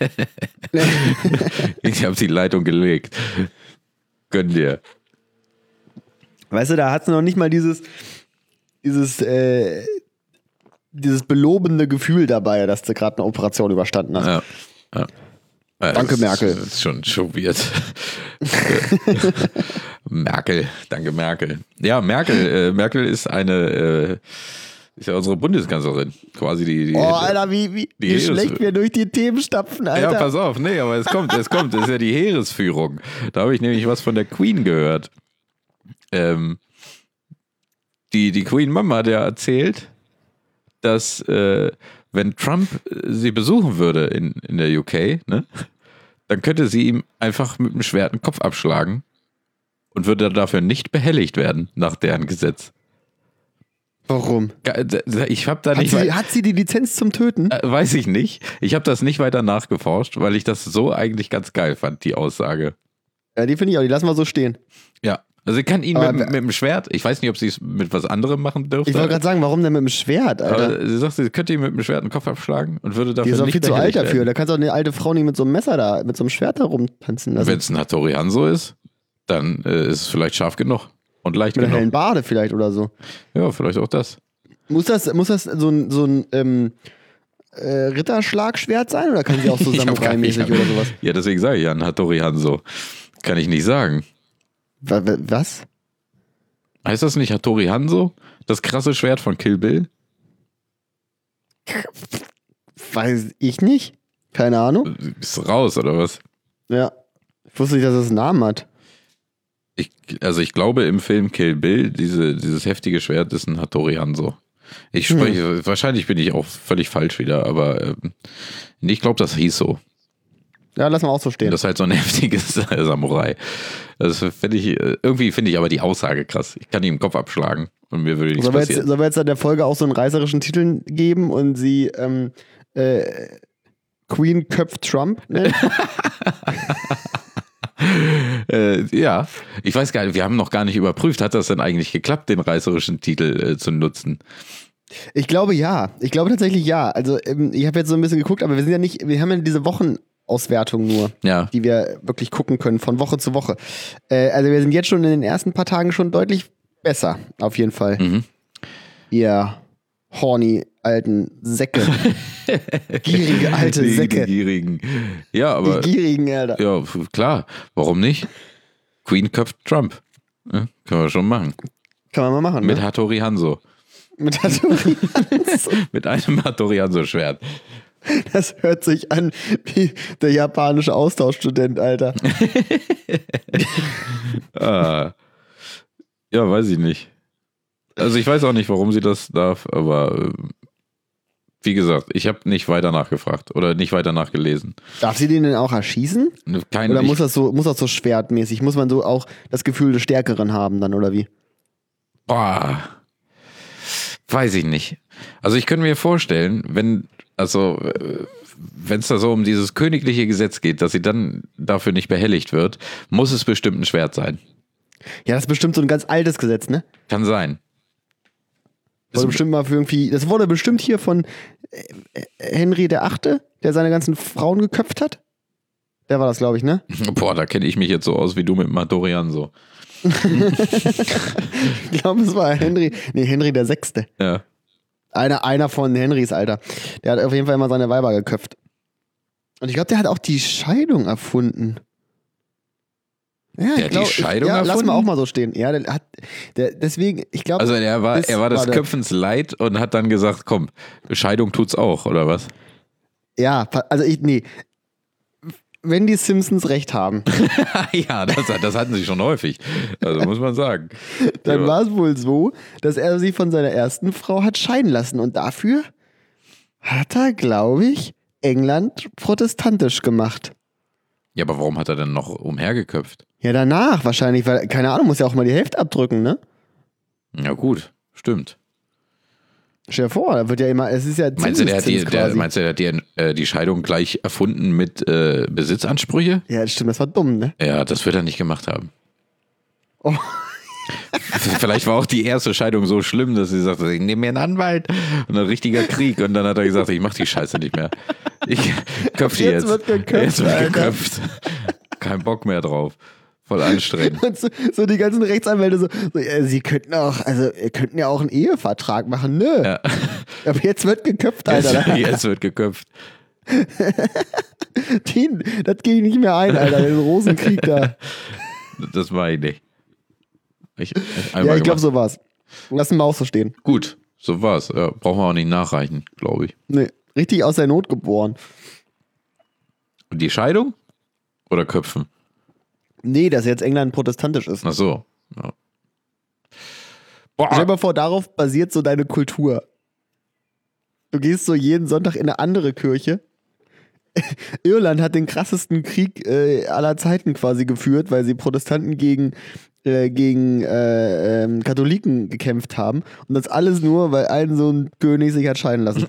Ich hab die Leitung gelegt. Gönn dir. Weißt du, da hat's noch nicht mal dieses, dieses, äh, dieses belobende Gefühl dabei, dass du gerade eine Operation überstanden hast. Ja. Ja. Danke, Merkel. Das ist schon, schon weird. Merkel, danke Merkel. Ja, Merkel, äh, Merkel ist eine, äh, ist ja unsere Bundeskanzlerin. Quasi die. die Oh, Alter, wie, wie, die wie Heeres- schlecht wir durch die Themen stapfen, Alter. Ja, pass auf, nee, aber es kommt, es kommt, das ist ja die Heeresführung. Da habe ich nämlich was von der Queen gehört. Ähm, die, die Queen Mama hat ja erzählt, dass äh, wenn Trump sie besuchen würde in, in der U K, ne, dann könnte sie ihm einfach mit dem Schwert den Kopf abschlagen und würde dafür nicht behelligt werden nach deren Gesetz. Warum? Ich habe da Hat nicht sie, wei- hat sie die Lizenz zum Töten? äh, weiß ich nicht. Ich habe das nicht weiter nachgeforscht, weil ich das so eigentlich ganz geil fand, die Aussage. Ja, die finde ich auch, die lassen wir so stehen. Ja. Also sie kann ihn Aber mit, wer- mit dem Schwert, ich weiß nicht, ob sie es mit was anderem machen dürfte. Ich wollte gerade sagen, warum denn mit dem Schwert, Alter? aber sie sagt, sie könnte ihm mit dem Schwert den Kopf abschlagen und würde Die dafür ist auch nicht viel zu alt behelligt dafür. werden. Da kannst du auch eine alte Frau nicht mit so einem Messer da, mit so einem Schwert da rumtanzen lassen. Wenn es ein Hattori Hanzo ist, dann äh, ist es vielleicht scharf genug und leicht Mit einer genug. hellen Bade vielleicht oder so. Ja, vielleicht auch das. Muss das, muss das so ein, so ein ähm, äh, Ritterschlagschwert sein oder kann sie auch so Ich hab gar nicht- Samurai-mäßig oder sowas? Ja, deswegen sage ich ja, ein Hattori Hanzo. Kann ich nicht sagen. Wa- wa- Was? Heißt das nicht Hattori Hanzo? Das krasse Schwert von Kill Bill? Weiß ich nicht. Keine Ahnung. Bist du raus, oder was? Ja. Ich wusste nicht, dass es einen Namen hat. Ich, also ich glaube im Film Kill Bill, diese, dieses heftige Schwert ist ein Hattori Hanzo. Ich spreche, Hm. wahrscheinlich bin ich auch völlig falsch wieder, aber ähm, ich glaube, das hieß so. Ja, lassen wir auch so stehen. Das ist halt so ein heftiges Samurai. Das finde ich, äh, irgendwie finde ich aber die Aussage krass. Ich kann ihm den Kopf abschlagen und mir würde nichts Sollen wir, jetzt, passieren. sollen wir jetzt an der Folge auch so einen reißerischen Titel geben und sie ähm, äh, Queen köpft Trump nennen? Äh, ja, ich weiß gar nicht, wir haben noch gar nicht überprüft, hat das denn eigentlich geklappt, den reißerischen Titel äh, zu nutzen? Ich glaube ja. Ich glaube tatsächlich ja. Also ähm, ich habe jetzt so ein bisschen geguckt, aber wir sind ja nicht, wir haben ja diese Wochenauswertung nur, Ja. die wir wirklich gucken können von Woche zu Woche. Äh, also wir sind jetzt schon in den ersten paar Tagen schon deutlich besser, auf jeden Fall. Mhm. Ihr horny alten Säcke. Gierige alte Die, die Säcke. gierigen. Ja, aber Die gierigen, Alter. ja, f- klar, warum nicht? Queen köpft Trump. Ja, können wir schon machen. Kann man mal machen, Mit ne? Hattori Hanzo. Mit Hattori. Mit einem Hattori Hanzo-Schwert. Das hört sich an wie der japanische Austauschstudent, Alter. Ah. Ja, weiß ich nicht. Also ich weiß auch nicht, warum sie das darf, aber äh, wie gesagt, ich habe nicht weiter nachgefragt oder nicht weiter nachgelesen. Darf sie den denn auch erschießen? Kein, Oder ich, muss das so, muss das so schwertmäßig? Muss man so auch das Gefühl des Stärkeren haben dann, oder wie? boah, weiß ich nicht. Also ich könnte mir vorstellen, wenn, also wenn es da so um dieses königliche Gesetz geht, dass sie dann dafür nicht behelligt wird, muss es bestimmt ein Schwert sein. Ja, das ist bestimmt so ein ganz altes Gesetz, ne? Kann sein. Wurde bestimmt mal für irgendwie, das wurde bestimmt hier von äh, Henry der Achte, der seine ganzen Frauen geköpft hat. Der war das, glaube ich, ne? Boah, da kenne ich mich jetzt so aus wie du mit Hattori Hanzo. Ich glaube, es war Henry, nee, Henry der Sechste. Ja. Einer, einer von Henrys, Alter. Der hat auf jeden Fall immer seine Weiber geköpft. Und ich glaube, der hat auch die Scheidung erfunden. Ja, Der hat die Scheidung ja, erfunden? Lass mal auch mal so stehen. Ja, der hat, der, deswegen, ich glaube. Also er war, bis- er war das warte. Köpfens leid und hat dann gesagt, komm, Scheidung tut's auch, oder was? Ja, also ich, nee. Wenn die Simpsons recht haben, Ja, das, das hatten sie schon häufig. Also muss man sagen. dann Ja. war es wohl so, dass er sie von seiner ersten Frau hat scheiden lassen. Und dafür hat er, glaube ich, England protestantisch gemacht. Ja, aber warum hat er denn noch umhergeköpft? Ja, danach wahrscheinlich, weil, keine Ahnung, muss ja auch mal die Hälfte abdrücken, ne? Ja gut, stimmt. Stell dir vor, da wird ja immer, es ist ja Meinst du, der hat die, Zinseszins der, quasi. meinst du, der hat die, äh, die Scheidung gleich erfunden mit äh, Besitzansprüche? Ja, das stimmt, das war dumm, ne? Ja, das wird er nicht gemacht haben. Oh. Vielleicht war auch die erste Scheidung so schlimm, dass sie sagte, ich nehme mir einen Anwalt und ein richtiger Krieg. Und dann hat er gesagt, ich mach die Scheiße nicht mehr. Ich köpfe die Jetzt jetzt. wird geköpft, Jetzt wird Alter. geköpft. Kein Bock mehr drauf. Voll anstrengend. Und so, so die ganzen Rechtsanwälte so, so ja, sie könnten auch, also ihr könnten ja auch einen Ehevertrag machen, nö. Ja. Aber jetzt wird geköpft, Jetzt, Alter. jetzt wird geköpft. Den, das gehe ich nicht mehr ein, Alter. Den Rosenkrieg da. Das war ich nicht. Ich, Ja, ich glaube, so war's. Lassen wir auch so stehen. Gut, so war's. Ja, brauchen wir auch nicht nachreichen, glaube ich. Nee, richtig aus der Not geboren. Und die Scheidung? Oder Köpfen? Nee, dass jetzt England protestantisch ist. Ach so. Ja. Stell dir Boah. mal vor, darauf basiert so deine Kultur. Du gehst so jeden Sonntag in eine andere Kirche. Irland hat den krassesten Krieg äh, aller Zeiten quasi geführt, weil sie Protestanten gegen, äh, gegen äh, ähm, Katholiken gekämpft haben. Und das alles nur, weil ein so ein König sich hat scheiden lassen.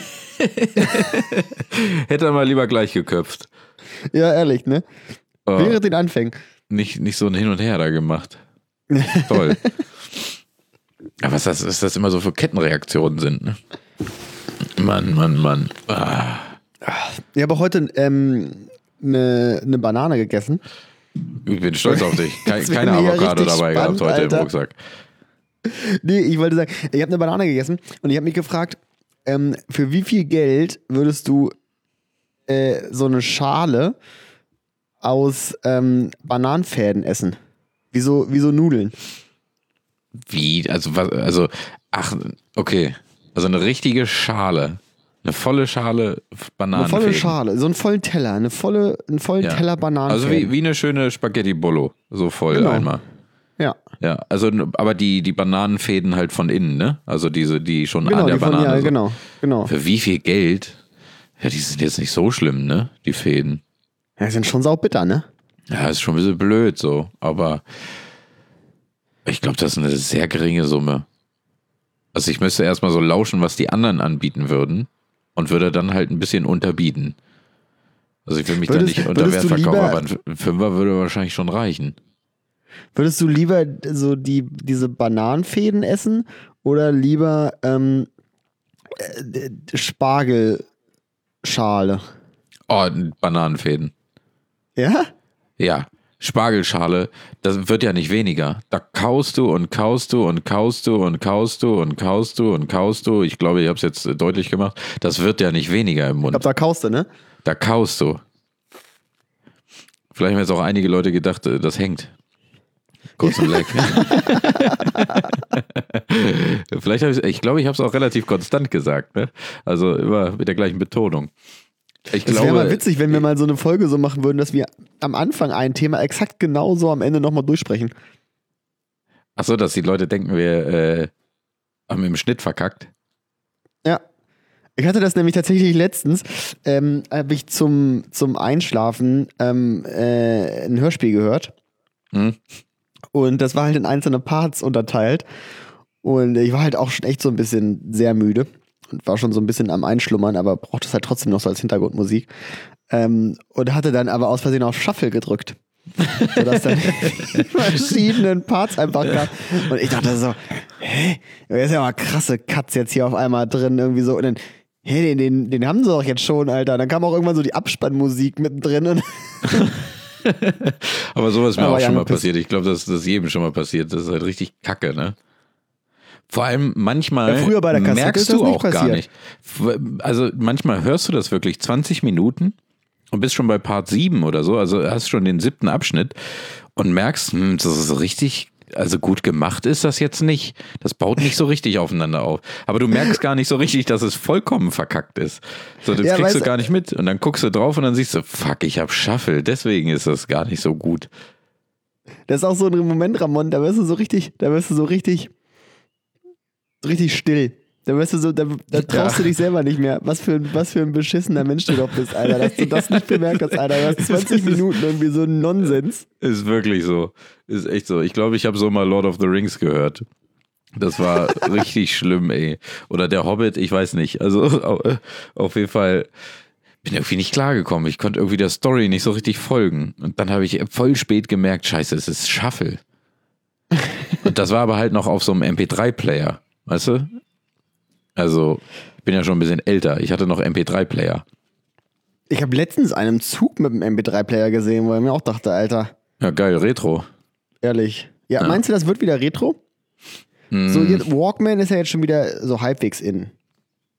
Hätte er mal lieber gleich geköpft. Ja, ehrlich, ne? Oh, Während den Anfängen. nicht, nicht so ein Hin und Her da gemacht. Toll. Ja, was das, was das immer so für Kettenreaktionen sind, ne? Mann, Mann, Mann. Ah. Ich habe heute ähm, eine ne Banane gegessen. Ich bin stolz auf dich. Kein, Das wär keine mir ja Avocado richtig dabei spannend, gehabt heute Alter. im Rucksack. Nee, ich wollte sagen, ich habe eine Banane gegessen und ich habe mich gefragt, ähm, für wie viel Geld würdest du äh, so eine Schale aus ähm, Bananenfäden essen? Wie so, wie so Nudeln. Wie? Also, was, also, ach, okay. Also eine richtige Schale. Eine volle Schale Bananen. Eine volle Schale, so einen vollen Teller, eine volle, einen vollen Ja. Teller Bananen. Also wie, wie eine schöne Spaghetti Bollo. So voll Genau. einmal. Ja, Ja, also, aber die, die Bananenfäden halt von innen, ne? Also diese, die schon genau, an der die von, Banane. ja, so. genau, genau. Für wie viel Geld? Ja, die sind jetzt nicht so schlimm, ne? Die Fäden. Ja, die sind schon saubitter, ne? Ja, ist schon ein bisschen blöd so. Aber ich glaube, das ist eine sehr geringe Summe. Also ich müsste erstmal so lauschen, was die anderen anbieten würden. Und würde dann halt ein bisschen unterbieten. Also ich will mich Würdest- da nicht unter würdest Wert du verkaufen, lieber- aber ein Fünfer würde wahrscheinlich schon reichen. Würdest du lieber so die, diese Bananenfäden essen oder lieber ähm, äh, d- Spargelschale? Oh, Bananenfäden. Ja? Ja, Spargelschale, das wird ja nicht weniger. Da kaust du und kaust du und kaust du und kaust du und kaust du und kaust du. Ich glaube, ich habe es jetzt äh, deutlich gemacht. Das wird ja nicht weniger im Ich Mund. glaube, da kaust du, ne? Da kaust du. Vielleicht haben jetzt auch einige Leute gedacht, äh, das hängt. Kurz und leck. Vielleicht habe ich, ich glaube, ich habe es auch relativ konstant gesagt, ne? Also immer mit der gleichen Betonung. Ich Es wäre glaube, mal witzig, wenn wir mal so eine Folge so machen würden, dass wir am Anfang ein Thema exakt genauso am Ende nochmal durchsprechen. ach so, dass die Leute denken, wir äh, haben im Schnitt verkackt. Ja. Ich hatte das nämlich tatsächlich letztens, ähm, habe ich zum, zum Einschlafen ähm, äh, ein Hörspiel gehört. Hm? Und das war halt in einzelne Parts unterteilt. Und ich war halt auch schon echt so ein bisschen sehr müde. Und war schon so ein bisschen am Einschlummern, aber brauchte es halt trotzdem noch so als Hintergrundmusik. Ähm, und hatte dann aber aus Versehen auf Shuffle gedrückt. Sodass dann die verschiedenen Parts einfach gab. Und ich dachte so, hä? Da ist ja mal krasse Cuts jetzt hier auf einmal drin, irgendwie so. Und dann, hä, den, den, den haben sie doch jetzt schon, Alter. Dann kam auch irgendwann so die Abspannmusik mittendrin. Und Aber sowas ist mir Aber auch ja, schon mal gepisst. passiert. Ich glaube, das, das ist jedem schon mal passiert. Das ist halt richtig kacke, ne? Vor allem manchmal Ja, früher bei der Kassette merkst ist das du nicht auch gar passiert. nicht. Also manchmal hörst du das wirklich zwanzig Minuten und bist schon bei Part sieben oder so, also hast schon den siebten Abschnitt und merkst, hm, das ist richtig, also gut gemacht ist das jetzt nicht. Das baut nicht so richtig aufeinander auf. Aber du merkst gar nicht so richtig, dass es vollkommen verkackt ist. So, das Ja, kriegst du weißt- gar nicht mit. Und dann guckst du drauf und dann siehst du, fuck, ich hab Shuffle, deswegen ist das gar nicht so gut. das ist auch so ein Moment, Ramon, da wirst du so richtig, da wirst du so richtig, so richtig still. Da wirst du so, da, da traust Ja. du dich selber nicht mehr. Was für, ein- was für ein beschissener Mensch du doch bist, Alter. Dass du das nicht bemerkt hast, Alter. Du hast zwanzig Minuten irgendwie so einen Nonsens. Ist wirklich so. Ist echt so. Ich glaube, ich habe so mal Lord of the Rings gehört. Das war richtig schlimm, ey. Oder der Hobbit, ich weiß nicht. Also au- auf jeden Fall bin irgendwie nicht klargekommen. Ich konnte irgendwie der Story nicht so richtig folgen. Und dann habe ich voll spät gemerkt, scheiße, es ist Shuffle. Und das war aber halt noch auf so einem M P drei Player. Weißt du? Also, ich bin ja schon ein bisschen älter. Ich hatte noch M P drei Player. Ich habe letztens einen Zug mit einem M P drei Player gesehen, wo ich mir auch dachte, Alter, Ja, geil, Retro. ehrlich. Ja, Ja. meinst du, das wird wieder Retro? So, jetzt, Walkman ist ja jetzt schon wieder so halbwegs in.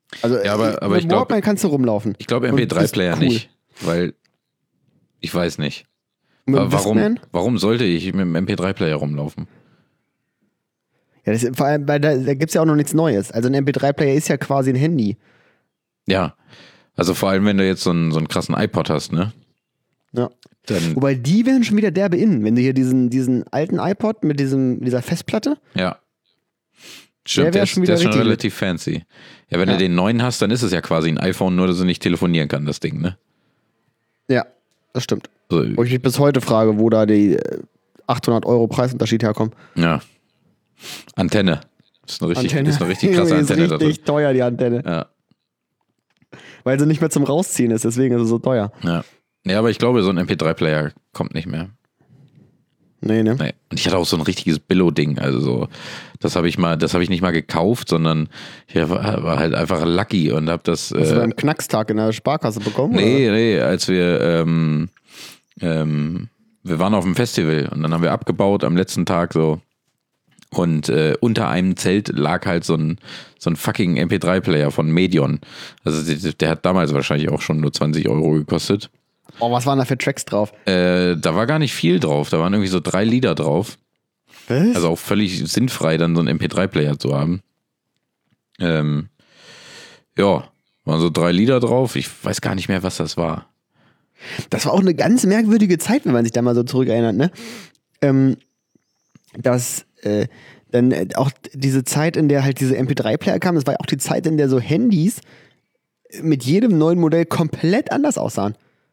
Also Ja, aber- aber mit ich glaub- Walkman kannst du rumlaufen. Ich glaube Und M P drei Player bist cool. nicht, weil ich weiß nicht. Und mit Aber dem warum, Discman? warum sollte ich mit dem M P drei Player rumlaufen? Ja, das ist, vor allem, weil da, da gibt es ja auch noch nichts Neues. Also ein M P drei Player ist ja quasi ein Handy. Ja, also vor allem, wenn du jetzt so einen, so einen krassen iPod hast, ne? Ja. Dann, Wobei die werden schon wieder derbe innen. Wenn du hier diesen, diesen alten iPod mit diesem, dieser Festplatte, ja. Der Stimmt, wär der, ist, schon der wieder ist schon richtig relativ fancy. Ja, wenn Ja. du den neuen hast, dann ist es ja quasi ein iPhone, nur dass du nicht telefonieren kann, das Ding, ne? ja, das stimmt. Also, Wo ich mich bis heute frage, wo da die äh, achthundert Euro Preisunterschied herkommt. ja. Antenne. Das ist eine richtig, Antenne. Ist eine richtig krasse Die ist Antenne da drin. richtig teuer, die Antenne. Ja, Weil sie nicht mehr zum Rausziehen ist, deswegen ist sie so teuer. ja. Ja, aber ich glaube, so ein M P drei Player kommt nicht mehr. Nee, ne? Nee. Und ich hatte auch so ein richtiges Billo-Ding. Also so, das habe ich mal, das habe ich nicht mal gekauft, sondern ich war, war halt einfach lucky und habe das. Hast du Äh, beim Knackstag in der Sparkasse bekommen? nee, nee, als wir ähm, ähm, wir waren auf dem Festival und dann haben wir abgebaut am letzten Tag so. Und äh, unter einem Zelt lag halt so ein, so ein fucking M P drei Player von Medion. Also der, der hat damals wahrscheinlich auch schon nur zwanzig Euro gekostet. Oh, was waren da für Tracks drauf? Äh, da war gar nicht viel drauf. Da waren irgendwie so drei Lieder drauf. Was? Also auch völlig sinnfrei, dann so einen M P drei Player zu haben. Ähm, ja, waren so drei Lieder drauf. Ich weiß gar nicht mehr, was das war. Das war auch eine ganz merkwürdige Zeit, wenn man sich da mal so zurückerinnert, ne? Ähm, dass äh, dann äh, auch diese Zeit, in der halt diese M P drei Player kamen, das war ja auch die Zeit, in der so Handys mit jedem neuen Modell komplett anders aussahen.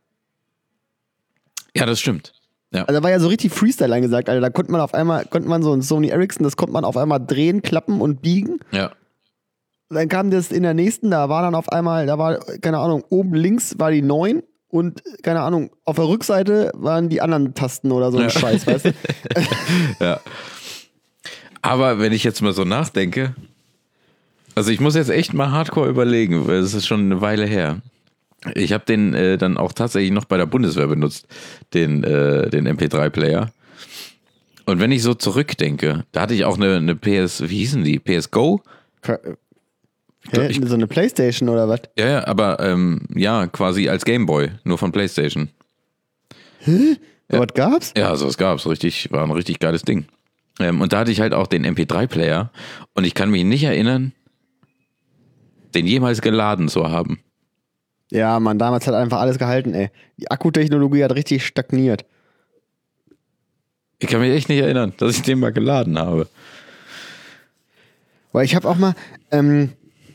Ja, das stimmt. Ja. Also da war ja so richtig Freestyle angesagt, also da konnte man auf einmal, konnte man so ein Sony Ericsson, das konnte man auf einmal drehen, klappen und biegen. Ja. Dann kam das in der nächsten, da war dann auf einmal, da war, keine Ahnung, oben links war die neun und, keine Ahnung, auf der Rückseite waren die anderen Tasten oder so ein Ja. Scheiß, weißt du? Ja. Aber wenn ich jetzt mal so nachdenke, also ich muss jetzt echt mal hardcore überlegen, weil es ist schon eine Weile her. Ich habe den äh, dann auch tatsächlich noch bei der Bundeswehr benutzt, den, äh, den M P drei Player. Und wenn ich so zurückdenke, da hatte ich auch eine, eine P S, wie hießen die? P S Go? Hä? ich- So eine Playstation oder was? Ja, ja, aber ähm, ja, quasi als Gameboy, nur von PlayStation. Ja. Was gab's? Ja, also es gab's, richtig, war ein richtig geiles Ding. Ähm, und da hatte ich halt auch den M P drei Player und ich kann mich nicht erinnern, den jemals geladen zu haben. Ja, man, damals hat einfach alles gehalten, ey. Die Akkutechnologie hat richtig stagniert. Ich kann mich echt nicht erinnern, dass ich den mal geladen habe. Weil ich habe auch mal ähm,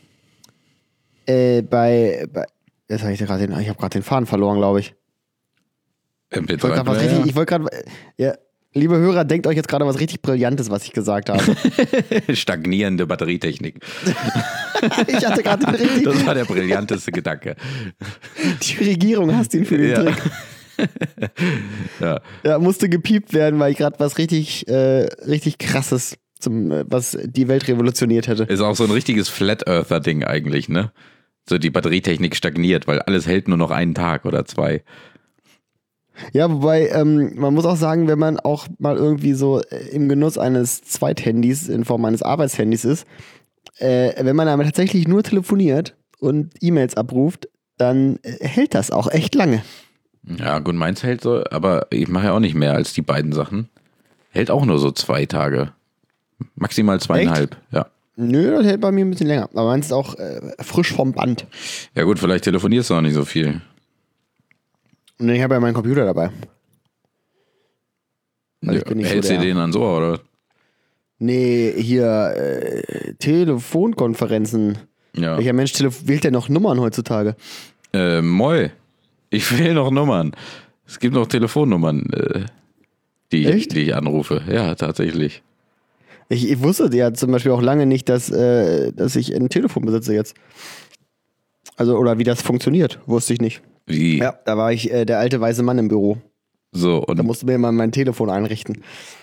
äh, bei, bei jetzt hab ich gerade den, ich habe gerade den Faden verloren, glaube ich. M P Ich wollte drei gerade was Player. richtig, ich wollte gerade, ja, liebe Hörer, denkt euch jetzt gerade was richtig Brillantes, was ich gesagt habe. Stagnierende Batterietechnik. Ich hatte gerade den richtig, Das war der brillanteste Gedanke. die Regierung hasst ihn für den Ja. Trick. Ja. Ja, musste gepiept werden, weil ich gerade was richtig, äh, richtig krasses zum, äh, was die Welt revolutioniert hätte. Ist auch so ein richtiges Flat Earther Ding eigentlich, ne? So die Batterietechnik stagniert, weil alles hält nur noch einen Tag oder zwei. Ja, wobei, ähm, man muss auch sagen, wenn man auch mal irgendwie so äh, im Genuss eines Zweithandys in Form eines Arbeitshandys ist, äh, wenn man aber tatsächlich nur telefoniert und E-Mails abruft, dann äh, hält das auch echt lange. Ja, gut, meins hält so, aber ich mache ja auch nicht mehr als die beiden Sachen. Hält auch nur so zwei Tage. Maximal zweieinhalb, ja. Nö, das hält bei mir ein bisschen länger. Aber meins ist auch äh, frisch vom Band. Ja gut, vielleicht telefonierst du auch nicht so viel. Und ich habe ja meinen Computer dabei. Also ich bin nicht so Hältst du der- den ans Ohr, oder? Nee, hier äh, Telefonkonferenzen. Ja. Welcher Mensch telef- wählt denn noch Nummern heutzutage? Äh, moi. Ich will noch Nummern. Es gibt noch Telefonnummern, äh, die, ich, Echt? die ich anrufe. Ja, tatsächlich. Ich, ich wusste ja zum Beispiel auch lange nicht, dass, äh, dass ich ein Telefon besitze jetzt. Also, oder wie das funktioniert, wusste ich nicht. Wie? Ja, da war ich äh, der alte weiße Mann im Büro. So, Da und musste mir mal mein Telefon einrichten.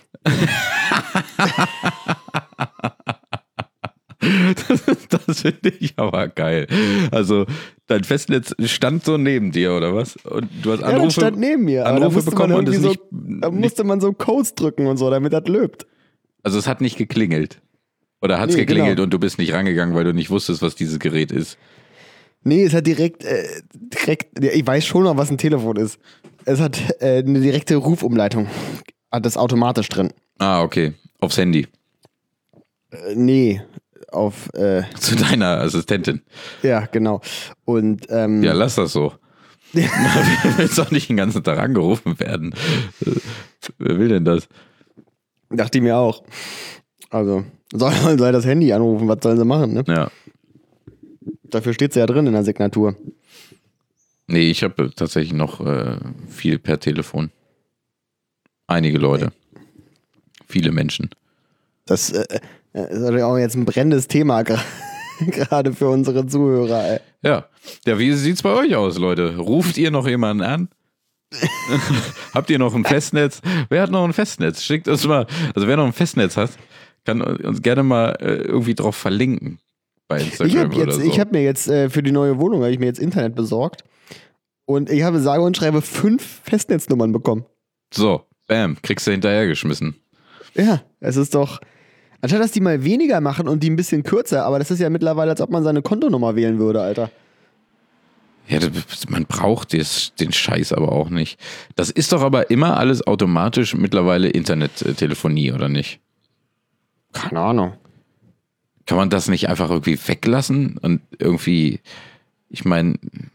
das finde ich aber geil. Also, dein Festnetz stand so neben dir, oder was? Und du hast Ja, das Anrufe, stand neben mir. Aber da Anrufe musste man bekommen und es irgendwie so, nicht, da musste man so Codes drücken und so, damit das löbt. Also, es hat nicht geklingelt. Oder hat es Nee, geklingelt genau. und du bist nicht rangegangen, weil du nicht wusstest, was dieses Gerät ist? Nee, es hat direkt, äh, direkt, ich weiß schon noch, was ein Telefon ist. Es hat äh, eine direkte Rufumleitung. Hat das automatisch drin. Ah, okay. Aufs Handy. Äh, nee, auf, äh, Zu deiner Assistentin. ja, genau. Und, ähm, Ja, lass das so. Du willst doch nicht den ganzen Tag angerufen werden. Wer will denn das? dachte ich mir auch. Also, soll, soll das Handy anrufen, was sollen sie machen, ne? Ja. Dafür steht sie ja drin in der Signatur. Nee, ich habe tatsächlich noch äh, viel per Telefon. Einige Leute. Viele Menschen. Das äh, äh, ist natürlich auch jetzt ein brennendes Thema gra- gerade für unsere Zuhörer. Ey. Ja. Ja, wie sieht's bei euch aus, Leute? Ruft ihr noch jemanden an? Habt ihr noch ein Festnetz? Wer hat noch ein Festnetz? Schickt uns mal, also wer noch ein Festnetz hat, kann uns gerne mal äh, irgendwie drauf verlinken bei Instagram Ich habe oder jetzt, so. ich habe mir jetzt äh, für die neue Wohnung habe ich mir jetzt Internet besorgt und ich habe sage und schreibe fünf Festnetznummern bekommen. So, bam, kriegst du hinterhergeschmissen. Ja, es ist doch anstatt dass die mal weniger machen und die ein bisschen kürzer, aber das ist ja mittlerweile, als ob man seine Kontonummer wählen würde, Alter. Ja, das, man braucht des, den Scheiß aber auch nicht. Das ist doch aber immer alles automatisch mittlerweile Internettelefonie, oder nicht? Keine Ahnung. Kann man das nicht einfach irgendwie weglassen und irgendwie, ich meine,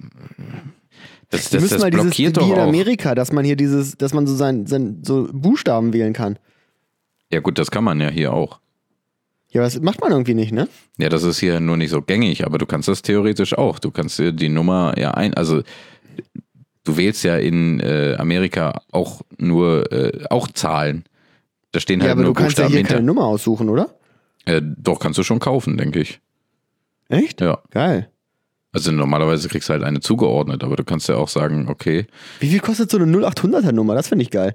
das, Die das, müssen das mal dieses, blockiert wie doch in auch. Amerika, dass man hier dieses, dass man so sein, sein so Buchstaben wählen kann. Ja gut, das kann man ja hier auch. Ja, aber das macht man irgendwie nicht, ne? Ja, das ist hier nur nicht so gängig, aber du kannst das theoretisch auch. Du kannst dir die Nummer ja ein, also du wählst ja in äh, Amerika auch nur, äh, auch Zahlen. Da stehen halt Ja, aber nur du kannst ja Buchstaben hier hinter. keine Nummer aussuchen, oder? Äh, doch, kannst du schon kaufen, denke ich. Echt? Ja. Geil. Also normalerweise kriegst du halt eine zugeordnet, aber du kannst ja auch sagen, okay, Wie viel kostet so eine null acht hunderter Nummer? Das finde ich geil.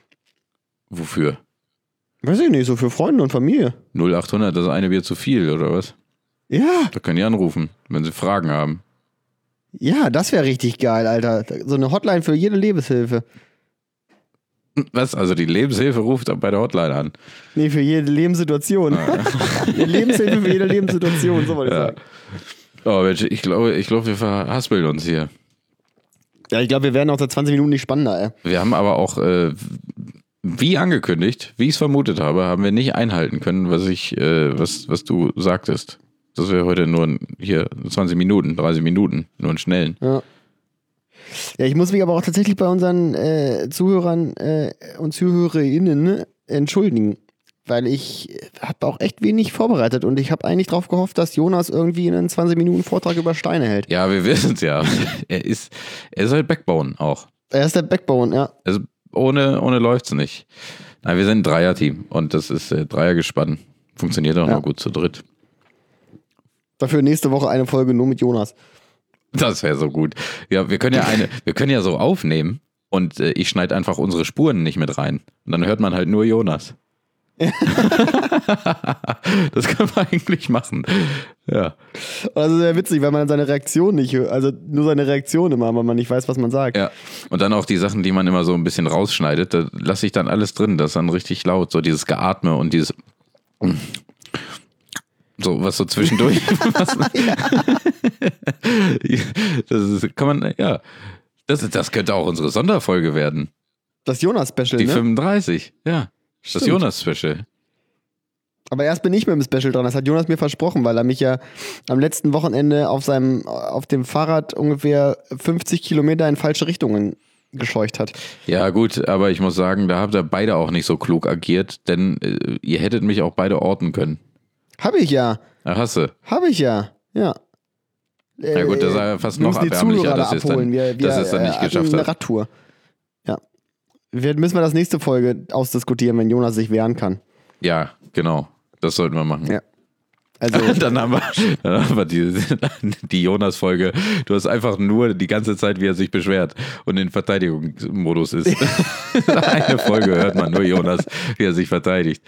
wofür? Weiß ich nicht, so für Freunde und Familie. null achthundert, das ist eine Bier zu viel, oder was? Ja, Da können die anrufen, wenn sie Fragen haben. ja, das wäre richtig geil, Alter. So eine Hotline für jede Lebenshilfe. Was? Also die Lebenshilfe ruft bei der Hotline an. Nee, für jede Lebenssituation. Eine Lebenshilfe für jede Lebenssituation, so wollte ich Ja. sagen. Oh Mensch, ich glaube, ich glaube, wir verhaspeln uns hier. Ja, ich glaube, wir werden auch seit zwanzig Minuten nicht spannender, ey. Wir haben aber auch, äh, wie angekündigt, wie ich es vermutet habe, haben wir nicht einhalten können, was ich, äh, was, was du sagtest. Dass wir heute nur ein- hier zwanzig Minuten, dreißig Minuten, nur einen schnellen. Ja. Ja, ich muss mich aber auch tatsächlich bei unseren äh, Zuhörern äh, und ZuhörerInnen ne, entschuldigen, weil ich habe auch echt wenig vorbereitet und ich habe eigentlich darauf gehofft, dass Jonas irgendwie einen zwanzig Minuten Vortrag über Steine hält. Ja, wir wissen es ja. Er ist, er ist halt Backbone auch. Er ist der Backbone, ja. Also ohne, ohne läuft's nicht. Nein, wir sind ein Dreier-Team und das ist äh, Dreiergespann. Funktioniert auch Ja. noch gut zu dritt. Dafür nächste Woche eine Folge nur mit Jonas. Das wäre so gut. Ja, wir können ja eine, wir können ja so aufnehmen und äh, ich schneide einfach unsere Spuren nicht mit rein. Und dann hört man halt nur Jonas. Das können wir eigentlich machen. Ja. Und das ist sehr witzig, weil man dann seine Reaktion nicht hört. Also nur seine Reaktion immer, weil man nicht weiß, was man sagt. Ja. Und dann auch die Sachen, die man immer so ein bisschen rausschneidet, da lasse ich dann alles drin. Das ist dann richtig laut. So dieses Geatme und dieses. So, was so zwischendurch. was, das ist, kann man, ja. Das, das könnte auch unsere Sonderfolge werden. Das Jonas-Special, Die ne? fünfunddreißig, ja. Das Stimmt. Jonas-Special. Aber erst bin ich mit dem Special dran. Das hat Jonas mir versprochen, weil er mich ja am letzten Wochenende auf seinem, auf dem Fahrrad ungefähr fünfzig Kilometer in falsche Richtungen gescheucht hat. Ja, gut, aber ich muss sagen, da habt ihr beide auch nicht so klug agiert, denn äh, ihr hättet mich auch beide orten können. Habe ich ja. Ach, hasse. Habe ich ja. Ja. Ja gut, das ist ja fast wir noch müssen die erbärmlicher, Zuhörer dass da ihr es dann, abholen. Wir, wir, dass ihr es dann äh, nicht hatten geschafft eine habt. Radtour. Ja. Wir müssen wir das nächste Folge ausdiskutieren, wenn Jonas sich wehren kann. Ja, genau. Das sollten wir machen. Ja. Also, Dann haben wir, dann haben wir die, die Jonas-Folge. Du hast einfach nur die ganze Zeit, wie er sich beschwert und in Verteidigungsmodus ist. Eine Folge hört man nur Jonas, wie er sich verteidigt.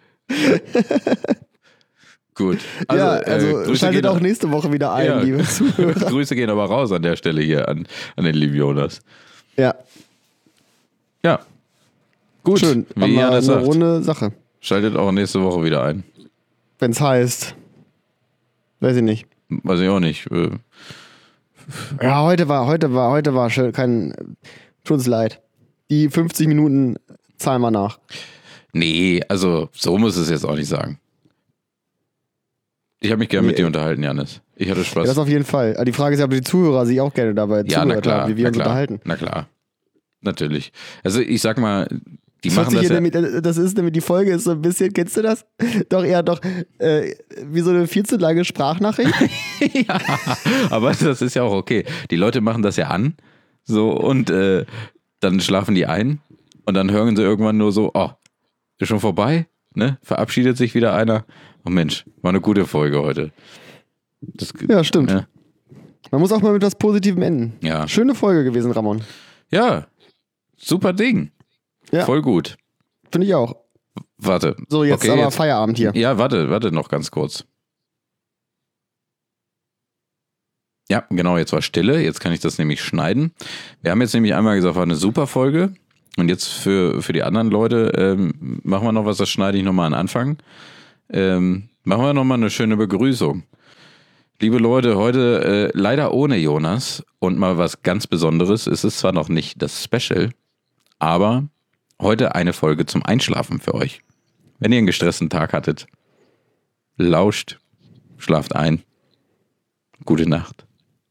Gut. ja, also äh, Grüße schaltet gehen, auch nächste Woche wieder ein, Ja. liebe Zuhörer. Grüße gehen aber raus an der Stelle hier an, an den lieben Jonas. Ja, Ja. Gut. schön. Wie Aber Janis eine sagt, runde Sache. schaltet auch nächste Woche wieder ein. wenn es heißt, weiß ich nicht. Weiß ich auch nicht. Äh, Ja, heute war, heute war, heute war schon kein, tut uns leid. Die fünfzig Minuten zahlen wir nach. Nee, also so muss es jetzt auch nicht sagen. Ich habe mich gerne Nee, mit dir ey. unterhalten, Janis. Ich hatte Ja, Spaß. das auf jeden Fall. Aber die Frage ist ja, ob die Zuhörer sich auch gerne dabei Ja, na zugehört klar, haben, wie wir na uns klar, unterhalten. na klar. Natürlich. Also ich sag mal, die Das, hört machen sich das hier ja... nämlich, das ist nämlich, die Folge ist so ein bisschen, kennst du das? Doch eher doch, äh, wie so eine viel zu lange Sprachnachricht. ja, aber das ist ja auch okay. Die Leute machen das ja an, so, und äh, dann schlafen die ein und dann hören sie irgendwann nur so, oh, ist schon vorbei, ne? Verabschiedet sich wieder einer. Oh Mensch, war eine gute Folge heute. Das, Ja, stimmt. Ne? Man muss auch mal mit was Positivem enden. Ja. Schöne Folge gewesen, Ramon. Ja, super Ding. Ja. Voll gut. Finde ich auch. Warte. So, jetzt Okay, aber jetzt- Feierabend hier. Ja, warte, warte noch ganz kurz. Ja, genau, jetzt war Stille. Jetzt kann ich das nämlich schneiden. Wir haben jetzt nämlich einmal gesagt, war eine super Folge. Und jetzt für, für die anderen Leute ähm, machen wir noch was, das schneide ich nochmal an Anfang. Ähm, machen wir nochmal eine schöne Begrüßung. Liebe Leute, heute äh, leider ohne Jonas und mal was ganz Besonderes. Es ist zwar noch nicht das Special, aber heute eine Folge zum Einschlafen für euch. Wenn ihr einen gestressten Tag hattet, lauscht, schlaft ein. Gute Nacht.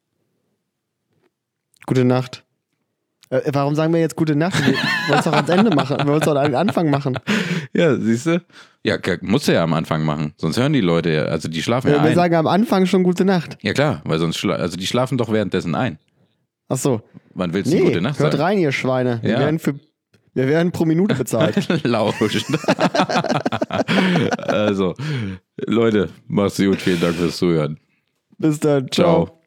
Gute Nacht. Äh, warum sagen wir jetzt gute Nacht? Wir wollen es doch ans Ende machen. Wir wollen es doch an den Anfang machen. Ja, siehst du? Ja, k- musst du ja am Anfang machen. Sonst hören die Leute ja, also die schlafen ja Wir, wir ein. sagen am Anfang schon gute Nacht. Ja klar, weil sonst, schla- also die schlafen doch währenddessen ein. Ach so. Wann willst du Nee, gute Nacht hört sagen? rein, ihr Schweine. Wir, Ja. werden für, wir werden pro Minute bezahlt. Lauscht. Also, Leute, macht's gut. Vielen Dank fürs Zuhören. Bis dann. Ciao. Ciao.